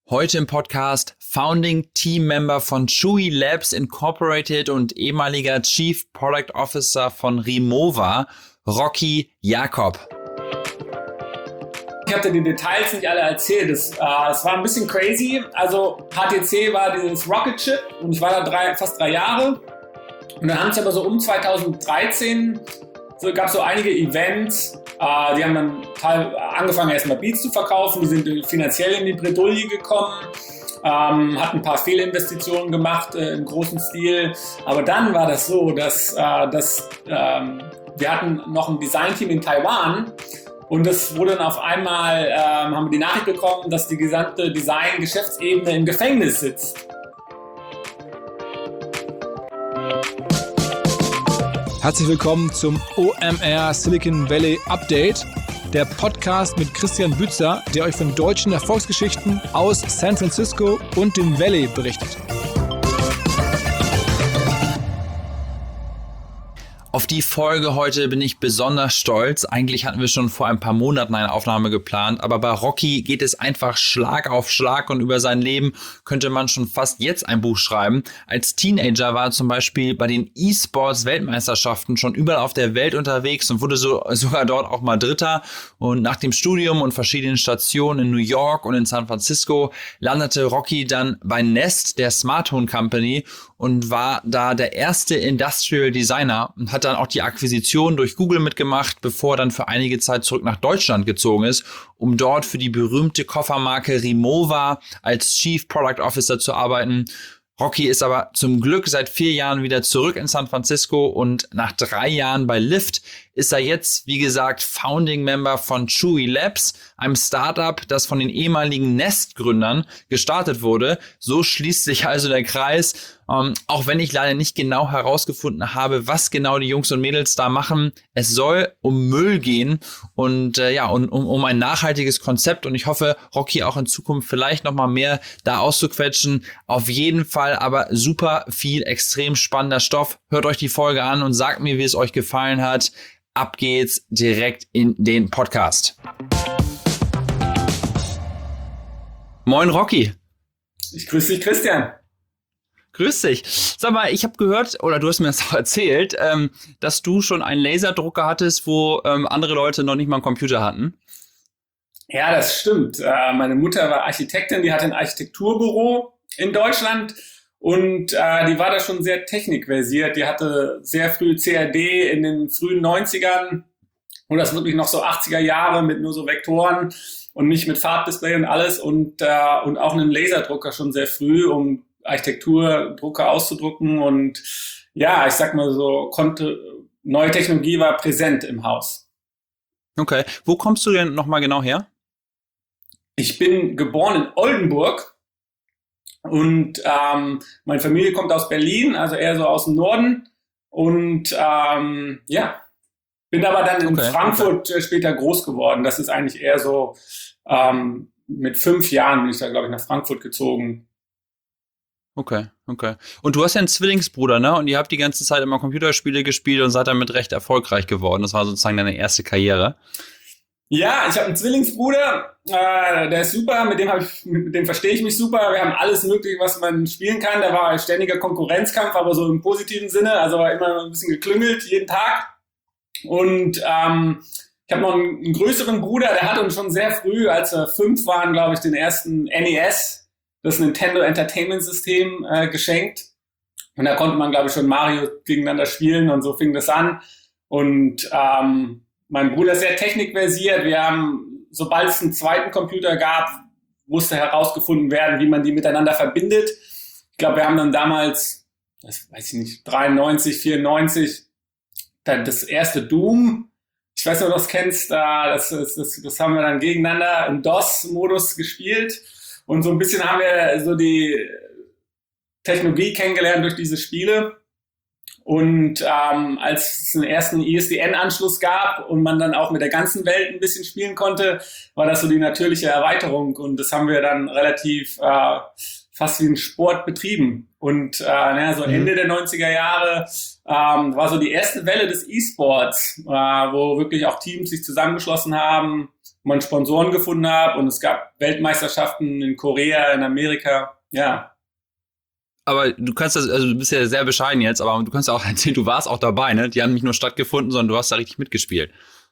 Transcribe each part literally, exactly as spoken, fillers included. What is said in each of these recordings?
Heute im Podcast Founding Team Member von Chewy Labs Incorporated und ehemaliger Chief Product Officer von Rimowa, Rocky Jakob. Ich habe dir die Details nicht alle erzählt. Es, äh, es war ein bisschen crazy. Also H T C war dieses Rocket Chip und ich war da drei, fast drei Jahre. Und dann haben es aber so um zweitausenddreizehn so, gab es so einige Events. Äh, die haben dann teil, angefangen erstmal Beats zu verkaufen. Die sind finanziell in die Bredouille gekommen. Ähm, hat ein paar Fehlinvestitionen gemacht äh, im großen Stil. Aber dann war das so, dass, äh, dass ähm, wir hatten noch ein Designteam in Taiwan. Und es wurde dann auf einmal, ähm, haben wir die Nachricht bekommen, dass die gesamte Design-Geschäftsebene im Gefängnis sitzt. Herzlich willkommen zum O M R Silicon Valley Update, der Podcast mit Christian Bützer, der euch von deutschen Erfolgsgeschichten aus San Francisco und dem Valley berichtet. Auf die Folge heute bin ich besonders stolz. Eigentlich hatten wir schon vor ein paar Monaten eine Aufnahme geplant, aber bei Rocky geht es einfach Schlag auf Schlag und über sein Leben könnte man schon fast jetzt ein Buch schreiben. Als Teenager war er zum Beispiel bei den E-Sports-Weltmeisterschaften schon überall auf der Welt unterwegs und wurde so, sogar dort auch mal Dritter. Und nach dem Studium und verschiedenen Stationen in New York und in San Francisco landete Rocky dann bei Nest, der Smart Home Company, und war da der erste Industrial Designer und hat dann auch die Akquisition durch Google mitgemacht, bevor er dann für einige Zeit zurück nach Deutschland gezogen ist, um dort für die berühmte Koffermarke Rimowa als Chief Product Officer zu arbeiten. Rocky ist aber zum Glück seit vier Jahren wieder zurück in San Francisco und nach drei Jahren bei Lyft ist er jetzt, wie gesagt, Founding Member von Chewy Labs, einem Startup, das von den ehemaligen Nest-Gründern gestartet wurde. So schließt sich also der Kreis, ähm, auch wenn ich leider nicht genau herausgefunden habe, was genau die Jungs und Mädels da machen. Es soll um Müll gehen und äh, ja, und, um, um ein nachhaltiges Konzept, und ich hoffe, Rocky auch in Zukunft vielleicht noch mal mehr da auszuquetschen. Auf jeden Fall aber super viel extrem spannender Stoff. Hört euch die Folge an und sagt mir, wie es euch gefallen hat. Ab geht's direkt in den Podcast. Moin Rocky. Ich grüße dich, Christian. Grüß dich. Sag mal, ich habe gehört, oder du hast mir das auch erzählt, ähm, dass du schon einen Laserdrucker hattest, wo ähm, andere Leute noch nicht mal einen Computer hatten. Ja, das stimmt. Äh, meine Mutter war Architektin, die hatte ein Architekturbüro in Deutschland. Und äh, die war da schon sehr technikversiert. Die hatte sehr früh C A D in den frühen neunzigern. Und das wirklich noch so achtziger Jahre mit nur so Vektoren und nicht mit Farbdisplay und alles. Und, äh, und auch einen Laserdrucker schon sehr früh, um Architekturdrucker auszudrucken. Und ja, ich sag mal so, konnte neue Technologie war präsent im Haus. Okay. Wo kommst du denn nochmal genau her? Ich bin geboren in Oldenburg. Und ähm, meine Familie kommt aus Berlin, also eher so aus dem Norden. Und ähm, ja, bin aber dann in okay, Frankfurt okay. später groß geworden. Das ist eigentlich eher so, ähm, mit fünf Jahren bin ich da, glaube ich, nach Frankfurt gezogen. Okay, okay. Und du hast ja einen Zwillingsbruder, ne? Und ihr habt die ganze Zeit immer Computerspiele gespielt und seid damit recht erfolgreich geworden. Das war sozusagen deine erste Karriere. Ja, ich habe einen Zwillingsbruder, äh, der ist super, mit dem, hab ich, mit dem verstehe ich mich super. Wir haben alles Mögliche, was man spielen kann. Da war ein ständiger Konkurrenzkampf, aber so im positiven Sinne. Also war immer ein bisschen geklüngelt, jeden Tag. Und ähm, ich habe noch einen, einen größeren Bruder, der hat uns schon sehr früh, als wir fünf waren, glaube ich, den ersten N E S, das Nintendo Entertainment System, äh, geschenkt. Und da konnte man, glaube ich, schon Mario gegeneinander spielen und so fing das an. Und ähm, mein Bruder ist sehr technikversiert. Wir haben, sobald es einen zweiten Computer gab, musste herausgefunden werden, wie man die miteinander verbindet. Ich glaube, wir haben dann damals, das weiß ich nicht, dreiundneunzig, vierundneunzig, dann das erste Doom. Ich weiß nicht, ob du das kennst. Das, das, das, das haben wir dann gegeneinander im DOS-Modus gespielt. Und so ein bisschen haben wir so die Technologie kennengelernt durch diese Spiele. Und ähm, als es einen ersten I S D N-Anschluss gab und man dann auch mit der ganzen Welt ein bisschen spielen konnte, war das so die natürliche Erweiterung. Und das haben wir dann relativ äh, fast wie ein Sport betrieben. Und äh, naja, so Ende mhm. der neunziger Jahre ähm, war so die erste Welle des E-Sports, äh, wo wirklich auch Teams sich zusammengeschlossen haben, man Sponsoren gefunden hat und es gab Weltmeisterschaften in Korea, in Amerika, ja. Aber du kannst das, also du bist ja sehr bescheiden jetzt, aber du kannst auch erzählen, du warst auch dabei, ne? Die haben nicht nur stattgefunden, sondern du hast da richtig mitgespielt.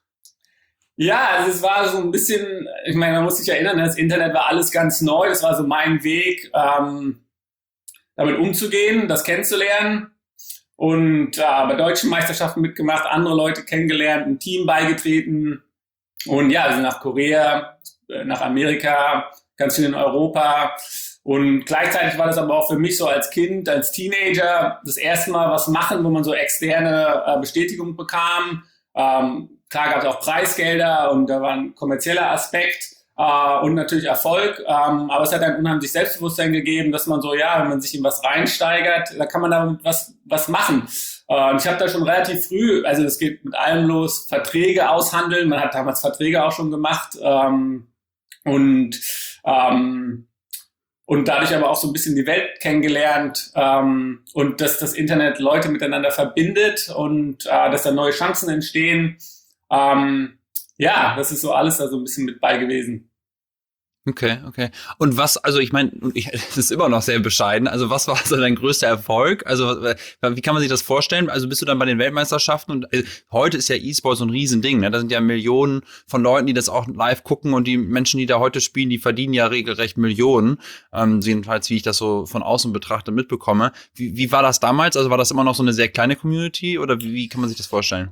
Ja, also es war so ein bisschen, ich meine, man muss sich erinnern, das Internet war alles ganz neu, das war so mein Weg, ähm, damit umzugehen, das kennenzulernen und äh, bei deutschen Meisterschaften mitgemacht, andere Leute kennengelernt, ein Team beigetreten und ja, also nach Korea, nach Amerika, ganz viel in Europa. Und gleichzeitig war das aber auch für mich so als Kind, als Teenager das erste Mal was machen, wo man so externe äh, Bestätigung bekam. Ähm, klar gab es auch Preisgelder und da war ein kommerzieller Aspekt äh, und natürlich Erfolg. Ähm, aber es hat ein unheimlich Selbstbewusstsein gegeben, dass man so, ja, wenn man sich in was reinsteigert, da kann man damit was, was machen. Äh, und ich habe da schon relativ früh, also es geht mit allem los, Verträge aushandeln. Man hat damals Verträge auch schon gemacht. Ähm, und ähm, Und dadurch aber auch so ein bisschen die Welt kennengelernt ähm, und dass das Internet Leute miteinander verbindet und äh, dass da neue Chancen entstehen. Ähm, ja, das ist so alles da so ein bisschen mit bei gewesen. Okay, okay. Und was, also ich meine, das ist immer noch sehr bescheiden. Also was war so dein größter Erfolg? Also wie kann man sich das vorstellen? Also bist du dann bei den Weltmeisterschaften und äh, heute ist ja E-Sport so ein Riesending, ne? Da sind ja Millionen von Leuten, die das auch live gucken und die Menschen, die da heute spielen, die verdienen ja regelrecht Millionen. Ähm, jedenfalls, wie ich das so von außen betrachte, mitbekomme. Wie, wie war das damals? Also war das immer noch so eine sehr kleine Community oder wie, wie kann man sich das vorstellen?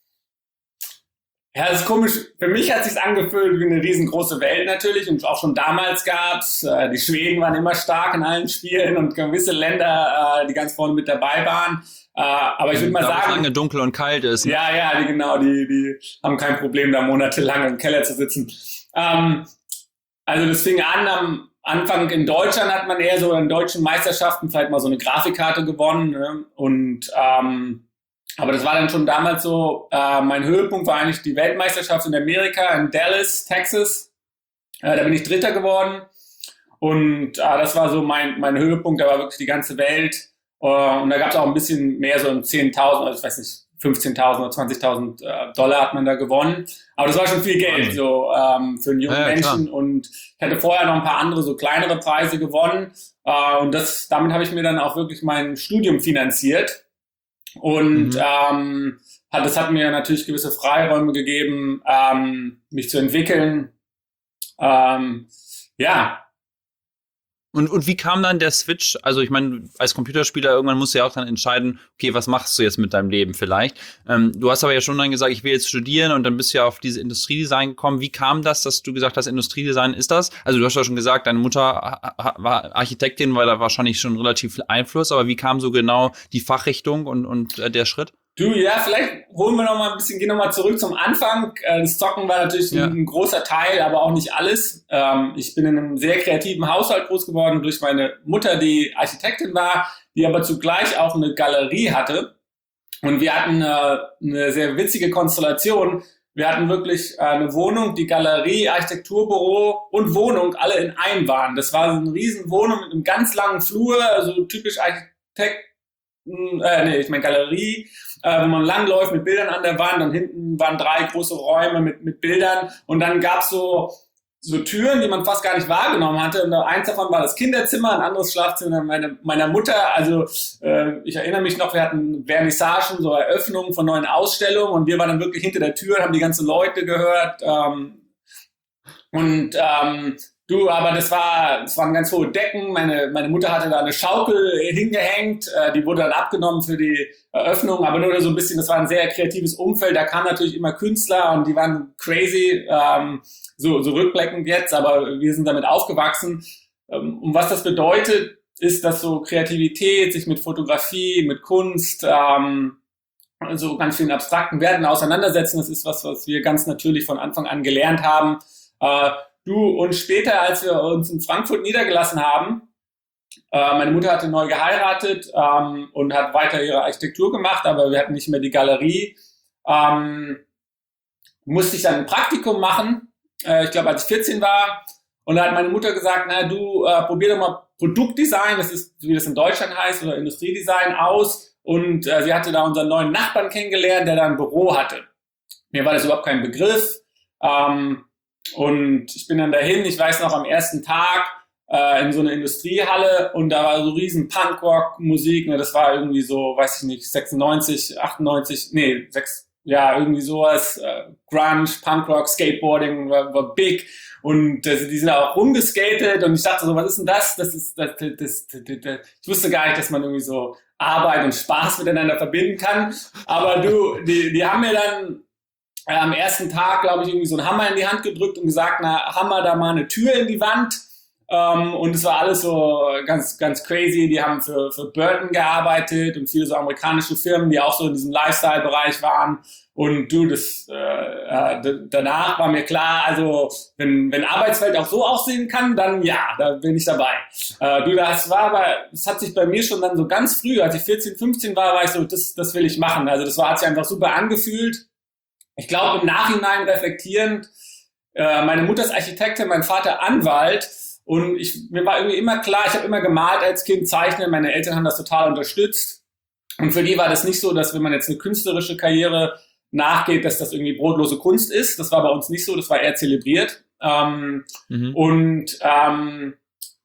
Ja, das ist komisch. Für mich hat es sich angefühlt wie eine riesengroße Welt natürlich und auch schon damals gab's. Äh, die Schweden waren immer stark in allen Spielen und gewisse Länder, äh, die ganz vorne mit dabei waren. Äh, aber ich würde mal da sagen, es lange dunkel und kalt ist. Ne? Ja, ja, die, genau, die, die haben kein Problem, da monatelang im Keller zu sitzen. Ähm, also das fing an am Anfang in Deutschland hat man eher so in deutschen Meisterschaften vielleicht mal so eine Grafikkarte gewonnen, ne? Und ähm, aber das war dann schon damals so, äh, mein Höhepunkt war eigentlich die Weltmeisterschaft in Amerika, in Dallas, Texas. Äh, da bin ich Dritter geworden. Und äh, das war so mein, mein Höhepunkt, da war wirklich die ganze Welt. Äh, und da gab es auch ein bisschen mehr, so zehntausend, also ich weiß nicht, fünfzehntausend oder zwanzigtausend äh, Dollar hat man da gewonnen. Aber das war schon viel Geld so ähm, für einen jungen ja, ja, Menschen. klar. Und ich hatte vorher noch ein paar andere, so kleinere Preise gewonnen. Äh, und das, damit habe ich mir dann auch wirklich mein Studium finanziert. Und Mhm. ähm, hat, das hat mir natürlich gewisse Freiräume gegeben, ähm, mich zu entwickeln. Ähm, ja. Und, und wie kam dann der Switch? Also ich meine, als Computerspieler irgendwann musst du ja auch dann entscheiden, okay, was machst du jetzt mit deinem Leben vielleicht? Ähm, du hast aber ja schon dann gesagt, ich will jetzt studieren und dann bist du ja auf diese Industriedesign gekommen. Wie kam das, dass du gesagt hast, Industriedesign ist das? Also du hast ja schon gesagt, deine Mutter war Architektin, weil da wahrscheinlich schon relativ viel Einfluss, aber wie kam so genau die Fachrichtung und, und äh, der Schritt? Du, ja, vielleicht holen wir noch mal ein bisschen, gehen noch mal zurück zum Anfang. Das Zocken war natürlich Ja. ein, ein großer Teil, aber auch nicht alles. Ähm, ich bin in einem sehr kreativen Haushalt groß geworden durch meine Mutter, die Architektin war, die aber zugleich auch eine Galerie hatte. Und wir hatten äh, eine sehr witzige Konstellation. Wir hatten wirklich äh, eine Wohnung, die Galerie, Architekturbüro und Wohnung alle in einem waren. Das war so eine riesen Wohnung mit einem ganz langen Flur, also typisch Architekt, äh, nee, ich meine Galerie, äh, wo man langläuft mit Bildern an der Wand. Dann hinten waren drei große Räume mit, mit Bildern. Und dann gab's so, so Türen, die man fast gar nicht wahrgenommen hatte. Und eins davon war das Kinderzimmer, ein anderes Schlafzimmer meiner, meiner Mutter. Also äh, ich erinnere mich noch, wir hatten Vernissagen, so Eröffnungen von neuen Ausstellungen. Und wir waren dann wirklich hinter der Tür, haben die ganzen Leute gehört. Ähm, und ähm, Du, aber das war, das waren ganz hohe Decken. Meine, meine Mutter hatte da eine Schaukel hingehängt. Äh, die wurde dann abgenommen für die Eröffnung, aber nur so ein bisschen, das war ein sehr kreatives Umfeld. Da kamen natürlich immer Künstler und die waren crazy, ähm, so, so rückblickend jetzt, aber wir sind damit aufgewachsen. Ähm, und was das bedeutet, ist, dass so Kreativität, sich mit Fotografie, mit Kunst, ähm, so ganz vielen abstrakten Werten auseinandersetzen. Das ist was, was wir ganz natürlich von Anfang an gelernt haben. Äh, Du, und später, als wir uns in Frankfurt niedergelassen haben, äh, meine Mutter hatte neu geheiratet ähm, und hat weiter ihre Architektur gemacht, aber wir hatten nicht mehr die Galerie. Ähm, musste ich dann ein Praktikum machen, äh, ich glaube, als ich vierzehn war. Und da hat meine Mutter gesagt, na du, äh, probier doch mal Produktdesign, das ist, wie das in Deutschland heißt, oder Industriedesign aus. Und äh, sie hatte da unseren neuen Nachbarn kennengelernt, der da ein Büro hatte. Mir war das überhaupt kein Begriff. Ähm, Und ich bin dann dahin, ich weiß noch, am ersten Tag äh, in so eine Industriehalle und da war so riesen Punkrock-Musik, ne, das war irgendwie so, weiß ich nicht, sechsundneunzig, achtundneunzig, nee, sechs, ja, irgendwie sowas, äh, Grunge, Punkrock, Skateboarding war, war big und äh, die sind auch rumgeskatet und ich dachte so, was ist denn das? Das ist, das, das, das, das, das, ich wusste gar nicht, dass man irgendwie so Arbeit und Spaß miteinander verbinden kann, aber du, die, die haben mir dann äh, am ersten Tag, glaube ich, irgendwie so einen Hammer in die Hand gedrückt und gesagt, na, hammer da mal eine Tür in die Wand. Um, und es war alles so ganz, ganz crazy. Die haben für, für Burton gearbeitet und viele so amerikanische Firmen, die auch so in diesem Lifestyle-Bereich waren. Und du, das äh, äh, danach war mir klar, also wenn, wenn Arbeitswelt auch so aussehen kann, dann ja, da bin ich dabei. Äh, du, das war aber, das hat sich bei mir schon dann so ganz früh, als ich vierzehn, fünfzehn war, war ich so, das, das will ich machen. Also das war, hat sich einfach super angefühlt. Ich glaube, im Nachhinein reflektierend, äh, meine Mutter ist Architektin, mein Vater Anwalt. Und ich, mir war irgendwie immer klar, ich habe immer gemalt als Kind, zeichnen, meine Eltern haben das total unterstützt. Und für die war das nicht so, dass wenn man jetzt eine künstlerische Karriere nachgeht, dass das irgendwie brotlose Kunst ist. Das war bei uns nicht so, das war eher zelebriert. Ähm, mhm. Und ähm,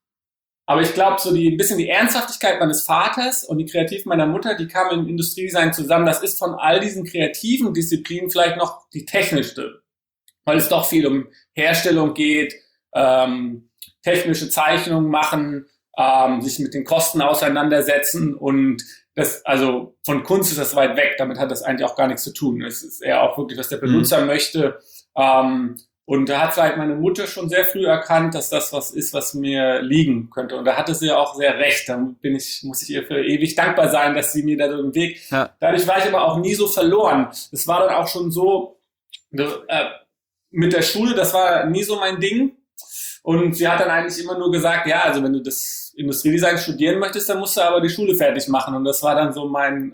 aber ich glaube, so die ein bisschen die Ernsthaftigkeit meines Vaters und die Kreativ meiner Mutter, die kamen im Industriedesign zusammen. Das ist von all diesen kreativen Disziplinen vielleicht noch die technischste, weil es doch viel um Herstellung geht, ähm, technische Zeichnungen machen, ähm, sich mit den Kosten auseinandersetzen und das, also von Kunst ist das weit weg, damit hat das eigentlich auch gar nichts zu tun. Es ist eher auch wirklich, was der Benutzer mhm. möchte. Ähm, und da hat vielleicht meine Mutter schon sehr früh erkannt, dass das was ist, was mir liegen könnte. Und da hatte sie auch sehr recht. Da bin ich, muss ich ihr für ewig dankbar sein, dass sie mir da so den Weg. Ja. Dadurch war ich aber auch nie so verloren. Es war dann auch schon so, äh, mit der Schule, das war nie so mein Ding. Und sie hat dann eigentlich immer nur gesagt, ja, also wenn du das Industriedesign studieren möchtest, dann musst du aber die Schule fertig machen. Und das war dann so mein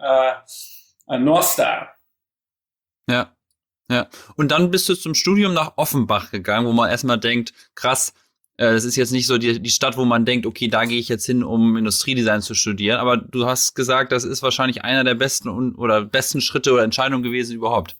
äh, North Star. Ja, ja. Und dann bist du zum Studium nach Offenbach gegangen, wo man erstmal denkt, krass, äh, das ist jetzt nicht so die, die Stadt, wo man denkt, okay, da gehe ich jetzt hin, um Industriedesign zu studieren. Aber du hast gesagt, das ist wahrscheinlich einer der besten und, oder besten Schritte oder Entscheidungen gewesen überhaupt.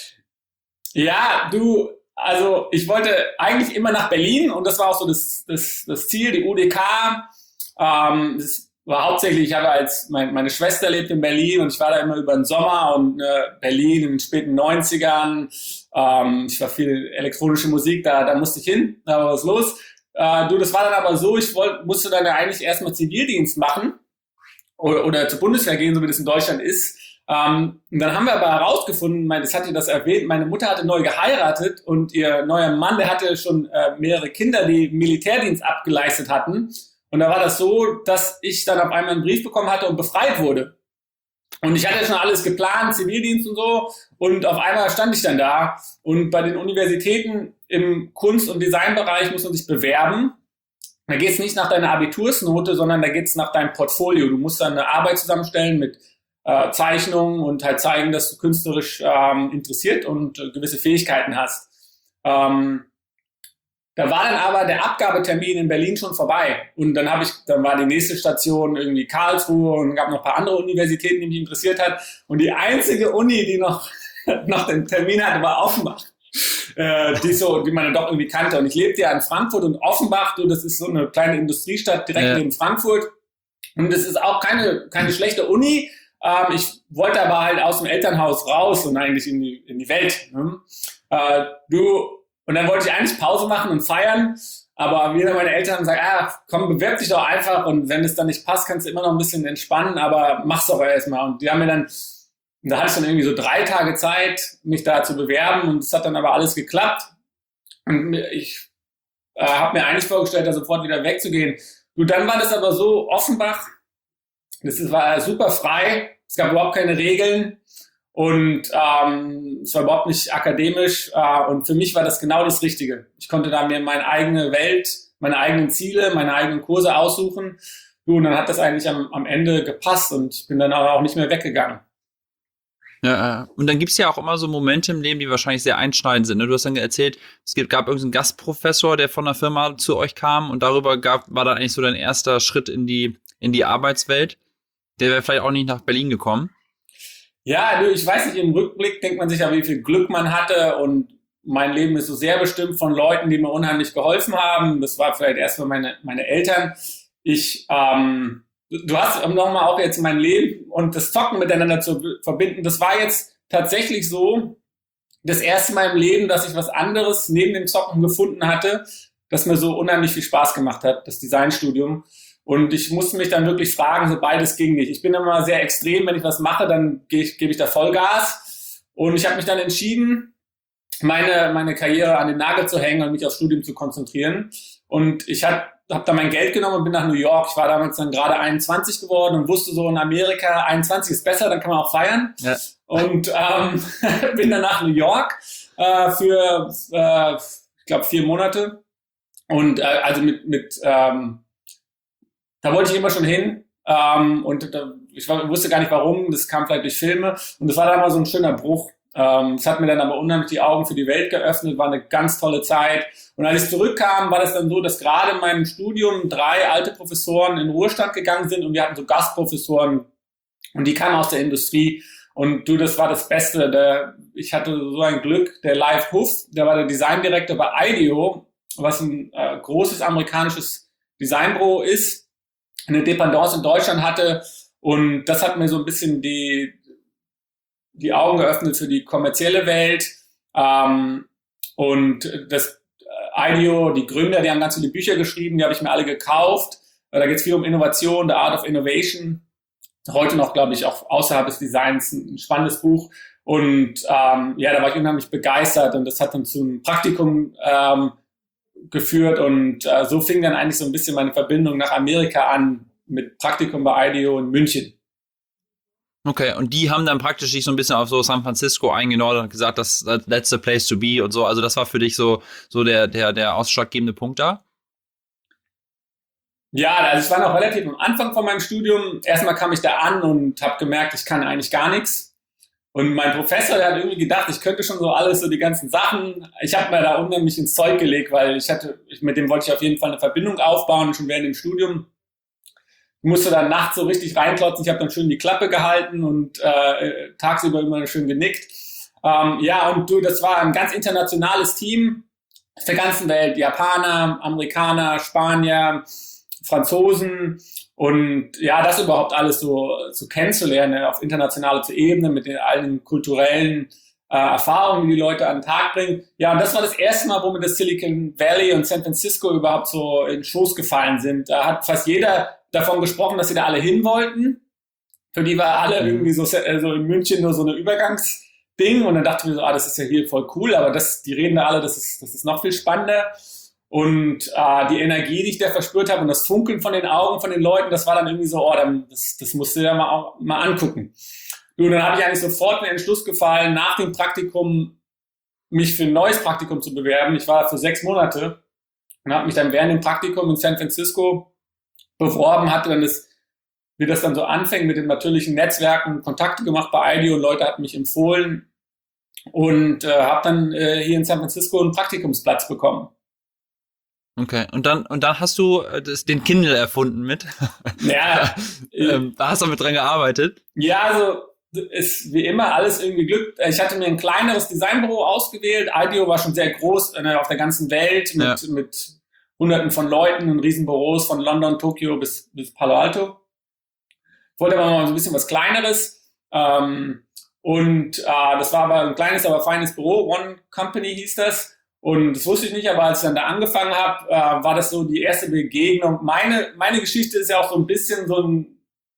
Ja, du... Also ich wollte eigentlich immer nach Berlin und das war auch so das, das, das Ziel, die U D K. Ähm, das war hauptsächlich, ich habe als, mein, meine Schwester lebt in Berlin und ich war da immer über den Sommer und äh, Berlin in den späten neunzigern. Ähm, ich war viel elektronische Musik, da, da musste ich hin, da war was los. Äh, du, das war dann aber so, ich wollt, musste dann ja eigentlich erstmal Zivildienst machen oder, oder zur Bundeswehr gehen, so wie das in Deutschland ist. Um, und dann haben wir aber herausgefunden, mein, das hatte das erwähnt, meine Mutter hatte neu geheiratet und ihr neuer Mann, der hatte schon äh, mehrere Kinder, die Militärdienst abgeleistet hatten. Und da war das so, dass ich dann auf einmal einen Brief bekommen hatte und befreit wurde. Und ich hatte schon alles geplant, Zivildienst und so. Und auf einmal stand ich dann da. Und bei den Universitäten im Kunst- und Designbereich muss man sich bewerben. Da geht es nicht nach deiner Abitursnote, sondern da geht es nach deinem Portfolio. Du musst dann eine Arbeit zusammenstellen mit Äh, Zeichnungen und halt zeigen, dass du künstlerisch ähm, interessiert und äh, gewisse Fähigkeiten hast. Ähm, da war dann aber der Abgabetermin in Berlin schon vorbei und dann habe ich, dann war die nächste Station irgendwie Karlsruhe und gab noch ein paar andere Universitäten, die mich interessiert hat und die einzige Uni, die noch noch den Termin hatte, war Offenbach. Äh, die so, die man doch irgendwie kannte und ich lebte ja in Frankfurt und Offenbach, du, das ist so eine kleine Industriestadt direkt ja. neben Frankfurt und das ist auch keine keine schlechte Uni. Ähm, ich wollte aber halt aus dem Elternhaus raus und eigentlich in die, in die Welt. Ne? Äh, du, und dann wollte ich eigentlich Pause machen und feiern, aber wieder meine Eltern haben gesagt, ah, komm, bewerb dich doch einfach und wenn es dann nicht passt, kannst du immer noch ein bisschen entspannen, aber mach's doch erstmal. Und die haben mir dann, da hatte ich dann irgendwie so drei Tage Zeit, mich da zu bewerben und es hat dann aber alles geklappt. Und ich äh, habe mir eigentlich vorgestellt, da sofort wieder wegzugehen. Gut, dann war das aber so, Offenbach, das war super frei, es gab überhaupt keine Regeln und ähm, es war überhaupt nicht akademisch äh, und für mich war das genau das Richtige. Ich konnte da mir meine eigene Welt, meine eigenen Ziele, meine eigenen Kurse aussuchen und dann hat das eigentlich am, am Ende gepasst und ich bin dann aber auch nicht mehr weggegangen. Ja, und dann gibt's ja auch immer so Momente im Leben, die wahrscheinlich sehr einschneidend sind. Ne? Du hast dann erzählt, es gab irgendeinen Gastprofessor, der von der Firma zu euch kam und darüber gab, war dann eigentlich so dein erster Schritt in die, in die Arbeitswelt. Der wäre vielleicht auch nicht nach Berlin gekommen. Ja, ich weiß nicht, im Rückblick denkt man sich ja, wie viel Glück man hatte und mein Leben ist so sehr bestimmt von Leuten, die mir unheimlich geholfen haben. Das war vielleicht erstmal meine, meine Eltern. Ich, ähm, du hast nochmal auch jetzt mein Leben und das Zocken miteinander zu verbinden. Das war jetzt tatsächlich so das erste Mal im Leben, dass ich was anderes neben dem Zocken gefunden hatte, das mir so unheimlich viel Spaß gemacht hat, das Designstudium. Und ich musste mich dann wirklich fragen, so beides ging nicht. Ich bin immer sehr extrem, wenn ich was mache, dann gebe ich, gebe ich da Vollgas. Und ich habe mich dann entschieden, meine, meine Karriere an den Nagel zu hängen und mich aufs Studium zu konzentrieren. Und ich habe hab dann mein Geld genommen und bin nach New York. Ich war damals dann gerade einundzwanzig geworden und wusste so, in Amerika einundzwanzig ist besser, dann kann man auch feiern. Ja. Und ähm, bin dann nach New York äh, für, äh, ich glaube, vier Monate. Und äh, also mit, mit ähm, da wollte ich immer schon hin. Ähm, und da, ich war, wusste gar nicht warum. Das kam vielleicht durch Filme. Und das war dann mal so ein schöner Bruch. Ähm, es hat mir dann aber unheimlich die Augen für die Welt geöffnet. War eine ganz tolle Zeit. Und als ich zurückkam, war das dann so, dass gerade in meinem Studium drei alte Professoren in Ruhestand gegangen sind. Und wir hatten so Gastprofessoren. Und die kamen aus der Industrie. Und du, das war das Beste. Der, ich hatte so ein Glück. Der Live Huff, der war der Designdirektor bei IDEO, was ein äh, großes amerikanisches Designbüro ist, eine Dependance in Deutschland hatte. Und das hat mir so ein bisschen die, die Augen geöffnet für die kommerzielle Welt. Ähm, und das äh, IDEO, die Gründer, die haben ganz viele Bücher geschrieben, die habe ich mir alle gekauft. Äh, da geht es viel um Innovation, The Art of Innovation. Heute noch, glaube ich, auch außerhalb des Designs ein spannendes Buch. Und ähm, ja, da war ich unheimlich begeistert. Und das hat dann zum Praktikum ähm, geführt. Und äh, so fing dann eigentlich so ein bisschen meine Verbindung nach Amerika an mit Praktikum bei IDEO in München. Okay, und die haben dann praktisch sich so ein bisschen auf so San Francisco eingenordet und gesagt, das, that's the place to be und so. Also das war für dich so, so der, der, der ausschlaggebende Punkt da? Ja, also ich war noch relativ am Anfang von meinem Studium. Erstmal kam ich da an und habe gemerkt, ich kann eigentlich gar nichts. Und mein Professor, der hat irgendwie gedacht, ich könnte schon so alles, so die ganzen Sachen. Ich habe mir da unheimlich ins Zeug gelegt, weil ich hatte, ich, mit dem wollte ich auf jeden Fall eine Verbindung aufbauen, schon während dem Studium. Ich musste dann nachts so richtig reinklotzen. Ich habe dann schön die Klappe gehalten und äh, tagsüber immer schön genickt. Ähm, ja, und du, das war ein ganz internationales Team aus der ganzen Welt. Japaner, Amerikaner, Spanier, Franzosen. Und ja, das überhaupt alles so, so kennenzulernen auf internationaler Ebene mit den allen kulturellen äh, Erfahrungen, die die Leute an den Tag bringen. Ja, und das war das erste Mal, wo mir das Silicon Valley und San Francisco überhaupt so in den Schoß gefallen sind. Da hat fast jeder davon gesprochen, dass sie da alle hin wollten. Für die war alle irgendwie so, so in München nur so eine Übergangsding. Und dann dachte ich mir so, ah, das ist ja hier voll cool, aber das, die reden da alle, das ist, das ist noch viel spannender. Und äh, die Energie, die ich da verspürt habe und das Funkeln von den Augen von den Leuten, das war dann irgendwie so, oh, dann, das, das musst du dir mal, auch, mal angucken. Und dann habe ich eigentlich sofort den Entschluss gefallen, nach dem Praktikum mich für ein neues Praktikum zu bewerben. Ich war für sechs Monate und habe mich dann während dem Praktikum in San Francisco beworben, hatte dann das, wie das dann so anfängt mit den natürlichen Netzwerken, Kontakte gemacht bei IDEO und Leute hatten mich empfohlen und äh, habe dann äh, hier in San Francisco einen Praktikumsplatz bekommen. Okay, und dann und dann hast du das, den Kindle erfunden mit. Ja. ähm, da hast du mit dran gearbeitet. Ja, also ist wie immer alles irgendwie Glück. Ich hatte mir ein kleineres Designbüro ausgewählt. IDEO war schon sehr groß äh, auf der ganzen Welt mit, ja. mit Hunderten von Leuten und Riesenbüros von London, Tokio bis, bis Palo Alto. Ich wollte aber mal so ein bisschen was Kleineres. Ähm, und äh, das war aber ein kleines, aber feines Büro. One Company hieß das. Und das wusste ich nicht, aber als ich dann da angefangen habe, äh, war das so die erste Begegnung. Meine, meine Geschichte ist ja auch so ein bisschen so ein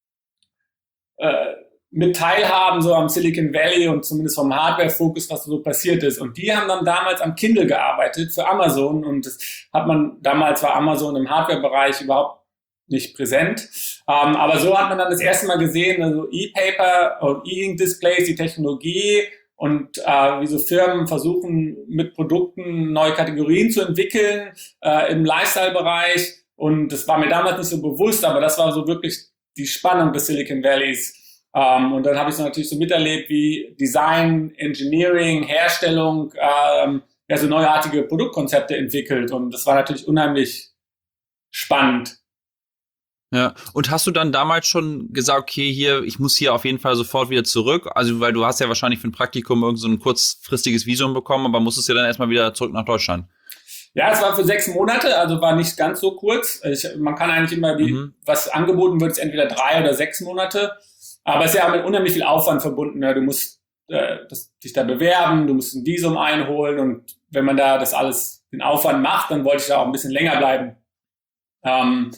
äh, mit Teilhaben so am Silicon Valley und zumindest vom Hardware-Fokus, was so passiert ist. Und die haben dann damals am Kindle gearbeitet für Amazon. Und das hat man, damals war Amazon im Hardware-Bereich überhaupt nicht präsent. Ähm, aber so hat man dann das erste Mal gesehen, also E-Paper und E-Ink-Displays, die Technologie, und äh, wie so Firmen versuchen, mit Produkten neue Kategorien zu entwickeln äh, im Lifestyle-Bereich. Und das war mir damals nicht so bewusst, aber das war so wirklich die Spannung des Silicon Valleys. Ähm, und dann habe ich so natürlich so miterlebt, wie Design, Engineering, Herstellung, ähm, ja, so neuartige Produktkonzepte entwickelt. Und das war natürlich unheimlich spannend. Ja, und hast du dann damals schon gesagt, okay, hier, ich muss hier auf jeden Fall sofort wieder zurück? Also, weil du hast ja wahrscheinlich für ein Praktikum irgend so ein kurzfristiges Visum bekommen, aber musstest ja dann erstmal wieder zurück nach Deutschland. Ja, es war für sechs Monate, also war nicht ganz so kurz. Ich, man kann eigentlich immer, die, mhm. was angeboten wird, ist entweder drei oder sechs Monate. Aber es ist ja mit unheimlich viel Aufwand verbunden. Ne? Du musst äh, das, dich da bewerben, du musst ein Visum einholen und wenn man da das alles, den Aufwand macht, dann wollte ich da auch ein bisschen länger bleiben. Ähm,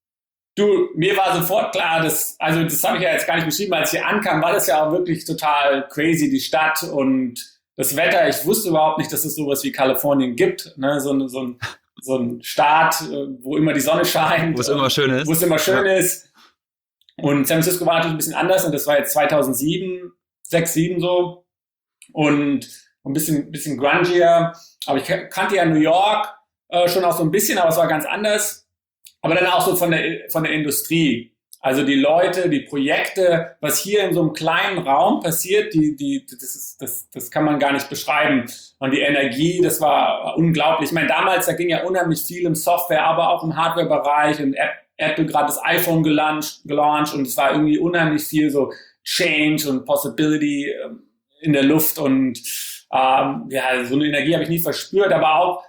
Du, mir war sofort klar, dass, also das habe ich ja jetzt gar nicht beschrieben, als ich hier ankam, war das ja auch wirklich total crazy, die Stadt und das Wetter. Ich wusste überhaupt nicht, dass es sowas wie Kalifornien gibt, ne? so, so, ein, so ein Staat, wo immer die Sonne scheint. Wo es immer schön ist. Wo es immer schön ja. ist. Und San Francisco war natürlich ein bisschen anders und das war jetzt zweitausendsieben, sechs, sieben so und ein bisschen, bisschen grungier. Aber ich kannte ja New York äh, schon auch so ein bisschen, aber es war ganz anders. Aber dann auch so von der, von der Industrie. Also die Leute, die Projekte, was hier in so einem kleinen Raum passiert, die, die, das ist, das, das kann man gar nicht beschreiben. Und die Energie, das war unglaublich. Ich meine, damals, da ging ja unheimlich viel im Software, aber auch im Hardware-Bereich. Und Apple gerade das iPhone gelauncht, gelauncht und es war irgendwie unheimlich viel so Change und Possibility in der Luft. Und ähm, ja, so eine Energie habe ich nie verspürt, aber auch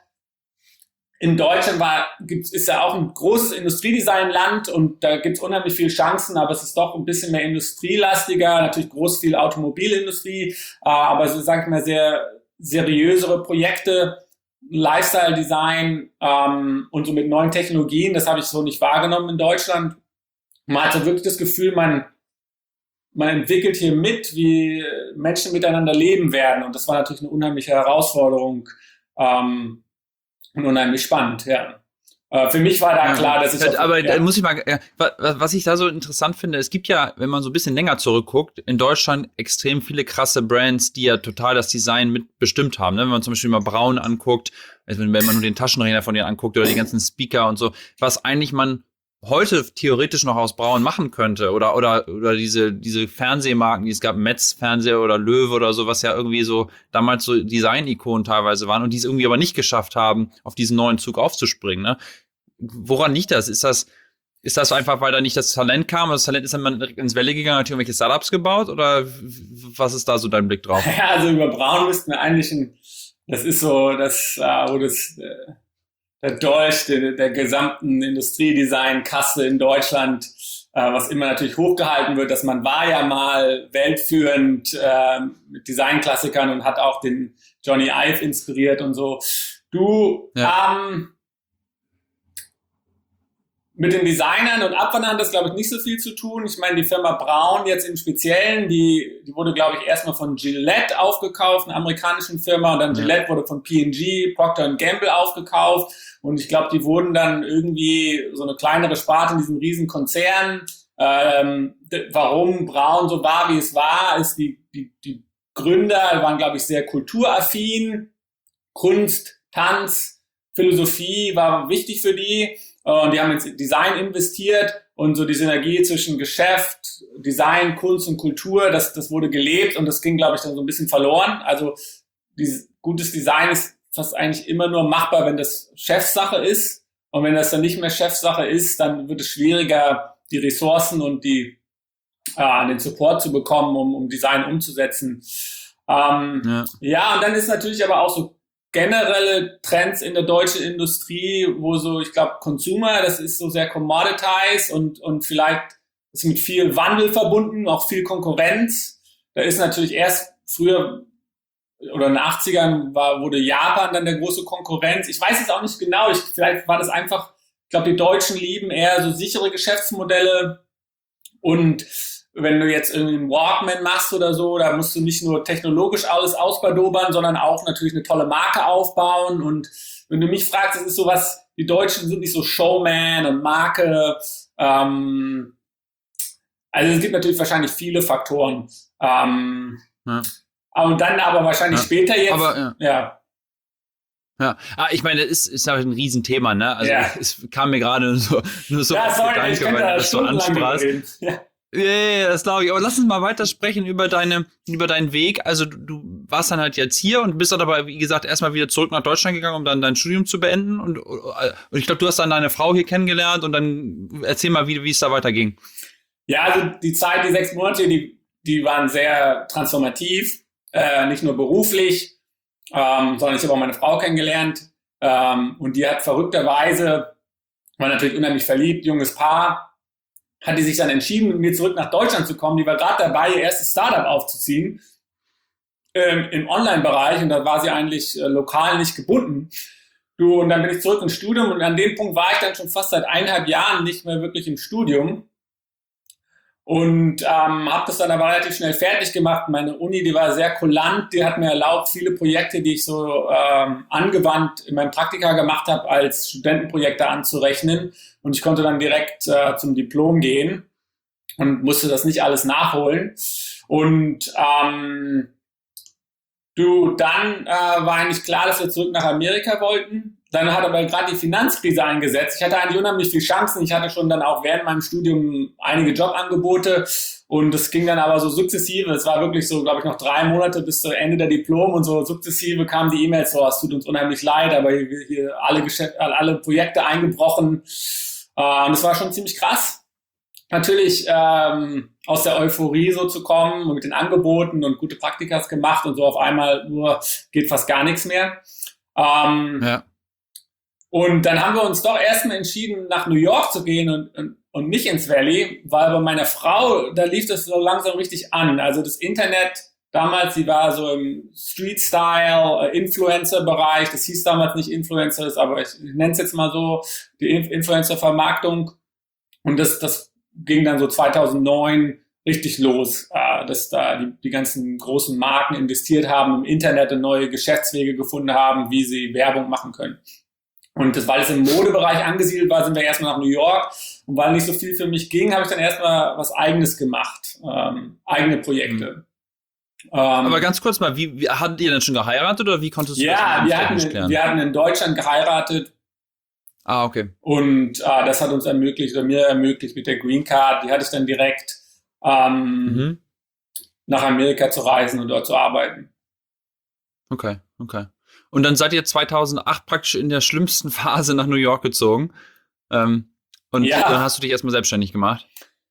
in Deutschland war, gibt's, ist ja auch ein großes Industriedesign-Land und da gibt's unheimlich viele Chancen, aber es ist doch ein bisschen mehr industrielastiger, natürlich groß viel Automobilindustrie, äh, aber so, sag ich mal, sehr seriösere Projekte, Lifestyle-Design ähm, und so mit neuen Technologien, das habe ich so nicht wahrgenommen in Deutschland. Man hat so wirklich das Gefühl, man, man entwickelt hier mit, wie Menschen miteinander leben werden und das war natürlich eine unheimliche Herausforderung, ähm, und unheimlich spannend, ja. Äh, für mich war da klar, dass ich... Ja, aber ja. da muss ich mal, ja, was ich da so interessant finde, es gibt ja, wenn man so ein bisschen länger zurückguckt, in Deutschland extrem viele krasse Brands, die ja total das Design mitbestimmt haben. Ne? Wenn man zum Beispiel mal Braun anguckt, also wenn man nur den Taschenrechner von denen anguckt oder die ganzen Speaker und so, was eigentlich man heute theoretisch noch aus Braun machen könnte oder oder oder diese diese Fernsehmarken, die es gab, Metz Fernseher oder Löwe oder so, was ja irgendwie so damals so Design-Ikonen teilweise waren und die es irgendwie aber nicht geschafft haben, auf diesen neuen Zug aufzuspringen. Ne? Woran liegt das? Ist das ist das einfach, weil da nicht das Talent kam? Das Talent ist dann mal ins Welle gegangen, hat irgendwelche Startups gebaut oder was ist da so dein Blick drauf? Ja, also über Braun müssten wir eigentlich ein, das ist so das, wo das äh der Dolch der, der gesamten Industriedesign-Kasse in Deutschland, äh, was immer natürlich hochgehalten wird, dass man war ja mal weltführend äh, mit Designklassikern und hat auch den Johnny Ive inspiriert und so. Du, ja. ähm, mit den Designern und Abwandern hat das, glaube ich, nicht so viel zu tun. Ich meine, die Firma Braun jetzt im Speziellen, die, die wurde, glaube ich, erstmal von Gillette aufgekauft, einer amerikanischen Firma, und dann ja. Gillette wurde von P and G, Procter and Gamble aufgekauft. Und ich glaube, die wurden dann irgendwie so eine kleinere Sparte in diesem riesen Konzern. Ähm, d- warum Braun so war, wie es war, ist die, die, die Gründer waren, glaube ich, sehr kulturaffin. Kunst, Tanz, Philosophie war wichtig für die. Und die haben ins Design investiert und so die Synergie zwischen Geschäft, Design, Kunst und Kultur, das, das wurde gelebt und das ging, glaube ich, dann so ein bisschen verloren. Also dieses, gutes Design ist fast eigentlich immer nur machbar, wenn das Chefsache ist. Und wenn das dann nicht mehr Chefsache ist, dann wird es schwieriger, die Ressourcen und die, äh, den Support zu bekommen, um, um Design umzusetzen. Ähm, ja. ja, und dann ist natürlich aber auch so generelle Trends in der deutschen Industrie, wo so, ich glaube, Consumer, das ist so sehr commoditized und, und vielleicht ist mit viel Wandel verbunden, auch viel Konkurrenz. Da ist natürlich erst früher oder in den achtzigern war, wurde Japan dann der große Konkurrenz. Ich weiß es auch nicht genau. Ich, vielleicht war das einfach, ich glaube, die Deutschen lieben eher so sichere Geschäftsmodelle. Und wenn du jetzt irgendwie einen Walkman machst oder so, da musst du nicht nur technologisch alles ausbadobern, sondern auch natürlich eine tolle Marke aufbauen. Und wenn du mich fragst, das ist sowas, die Deutschen sind nicht so Showman und Marke. Ähm, also es gibt natürlich wahrscheinlich viele Faktoren. Ähm, ja. Und dann aber wahrscheinlich ja. später jetzt, aber, ja. ja. Ja, ah, ich meine, das ist, ist halt ein Riesenthema, ne? Also ja. es kam mir gerade so, nur so ja, auf sorry, Gedanke, ich könnte weil da das so ansprachst. Ja. Ja, yeah, das glaube ich. Aber lass uns mal weitersprechen über deine, über deinen Weg. Also du, du warst dann halt jetzt hier und bist dann aber, wie gesagt, erstmal wieder zurück nach Deutschland gegangen, um dann dein Studium zu beenden. Und, und ich glaube, du hast dann deine Frau hier kennengelernt und dann erzähl mal, wie, wie es da weiterging. Ja, also die Zeit, die sechs Monate, die, die waren sehr transformativ, äh, nicht nur beruflich, ähm, sondern ich habe auch meine Frau kennengelernt ähm, und die hat verrückterweise, war natürlich unheimlich verliebt, junges Paar, hat die sich dann entschieden, mit mir zurück nach Deutschland zu kommen. Die war gerade dabei, ihr erstes Startup aufzuziehen ähm, im Online-Bereich und da war sie eigentlich äh, lokal nicht gebunden. Du, und dann bin ich zurück ins Studium und an dem Punkt war ich dann schon fast seit eineinhalb Jahren nicht mehr wirklich im Studium und ähm, habe das dann aber relativ schnell fertig gemacht. Meine Uni, die war sehr kulant, die hat mir erlaubt, viele Projekte, die ich so ähm, angewandt in meinem Praktika gemacht habe, als Studentenprojekte anzurechnen. Und ich konnte dann direkt äh, zum Diplom gehen und musste das nicht alles nachholen. Und ähm, du, dann äh, war eigentlich klar, dass wir zurück nach Amerika wollten. Dann hat aber gerade die Finanzkrise eingesetzt. Ich hatte eigentlich unheimlich viele Chancen. Ich hatte schon dann auch während meinem Studium einige Jobangebote und es ging dann aber so sukzessive. Es war wirklich so, glaube ich, noch drei Monate bis zum Ende der Diplom und so sukzessive kamen die E-Mails so, es tut uns unheimlich leid, aber hier, hier alle, Geschäfte, alle Projekte eingebrochen. Äh, und es war schon ziemlich krass. Natürlich ähm, aus der Euphorie so zu kommen und mit den Angeboten und gute Praktikas gemacht und so auf einmal nur geht fast gar nichts mehr. Ähm, ja. Und dann haben wir uns doch erstmal entschieden, nach New York zu gehen und, und, und nicht ins Valley, weil bei meiner Frau, da lief das so langsam richtig an. Also das Internet damals, die war so im Street-Style, Influencer-Bereich. Das hieß damals nicht Influencers, aber ich, ich nenne es jetzt mal so, die Influencer-Vermarktung. Und das, das ging dann so zweitausendneun richtig los, äh, dass da die, die ganzen großen Marken investiert haben im Internet und neue Geschäftswege gefunden haben, wie sie Werbung machen können. Und das, weil es im Modebereich angesiedelt war, sind wir erstmal nach New York. Und weil nicht so viel für mich ging, habe ich dann erstmal was Eigenes gemacht. Ähm, eigene Projekte. Mhm. Ähm, Aber ganz kurz mal, wie, wie hattet ihr denn schon geheiratet oder wie konntest du ja, das wir hatten, klären? Wir hatten in Deutschland geheiratet. Ah, okay. Und äh, das hat uns ermöglicht, oder mir ermöglicht mit der Green Card, die hatte ich dann direkt ähm, mhm. nach Amerika zu reisen und dort zu arbeiten. Okay, okay. Und dann seid ihr zweitausendacht praktisch in der schlimmsten Phase nach New York gezogen. Ähm, und ja. Dann hast du dich erstmal selbstständig gemacht.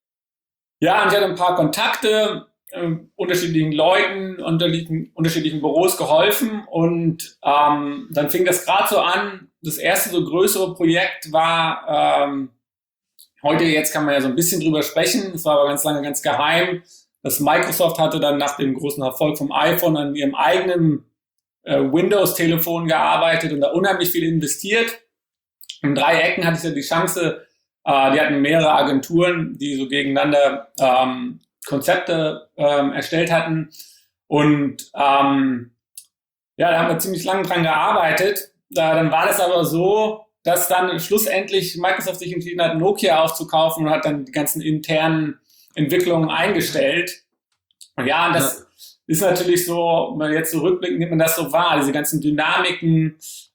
Ja, und ich hatte ein paar Kontakte, äh, unterschiedlichen Leuten, unterschiedlichen, unterschiedlichen Büros geholfen. Und ähm, dann fing das gerade so an. Das erste so größere Projekt war, ähm, heute jetzt kann man ja so ein bisschen drüber sprechen, es war aber ganz lange ganz geheim, dass Microsoft hatte dann nach dem großen Erfolg vom iPhone an ihrem eigenen Windows-Telefon gearbeitet und da unheimlich viel investiert. In drei Ecken hatte ich ja die Chance, äh, die hatten mehrere Agenturen, die so gegeneinander ähm, Konzepte ähm, erstellt hatten. Und ähm, ja, da haben wir ziemlich lange dran gearbeitet. Da, dann war das aber so, dass dann schlussendlich Microsoft sich entschieden hat, Nokia aufzukaufen und hat dann die ganzen internen Entwicklungen eingestellt. Und ja, und das... Ja. Ist natürlich so, wenn man jetzt so rückblickend nimmt man das so wahr, diese ganzen Dynamiken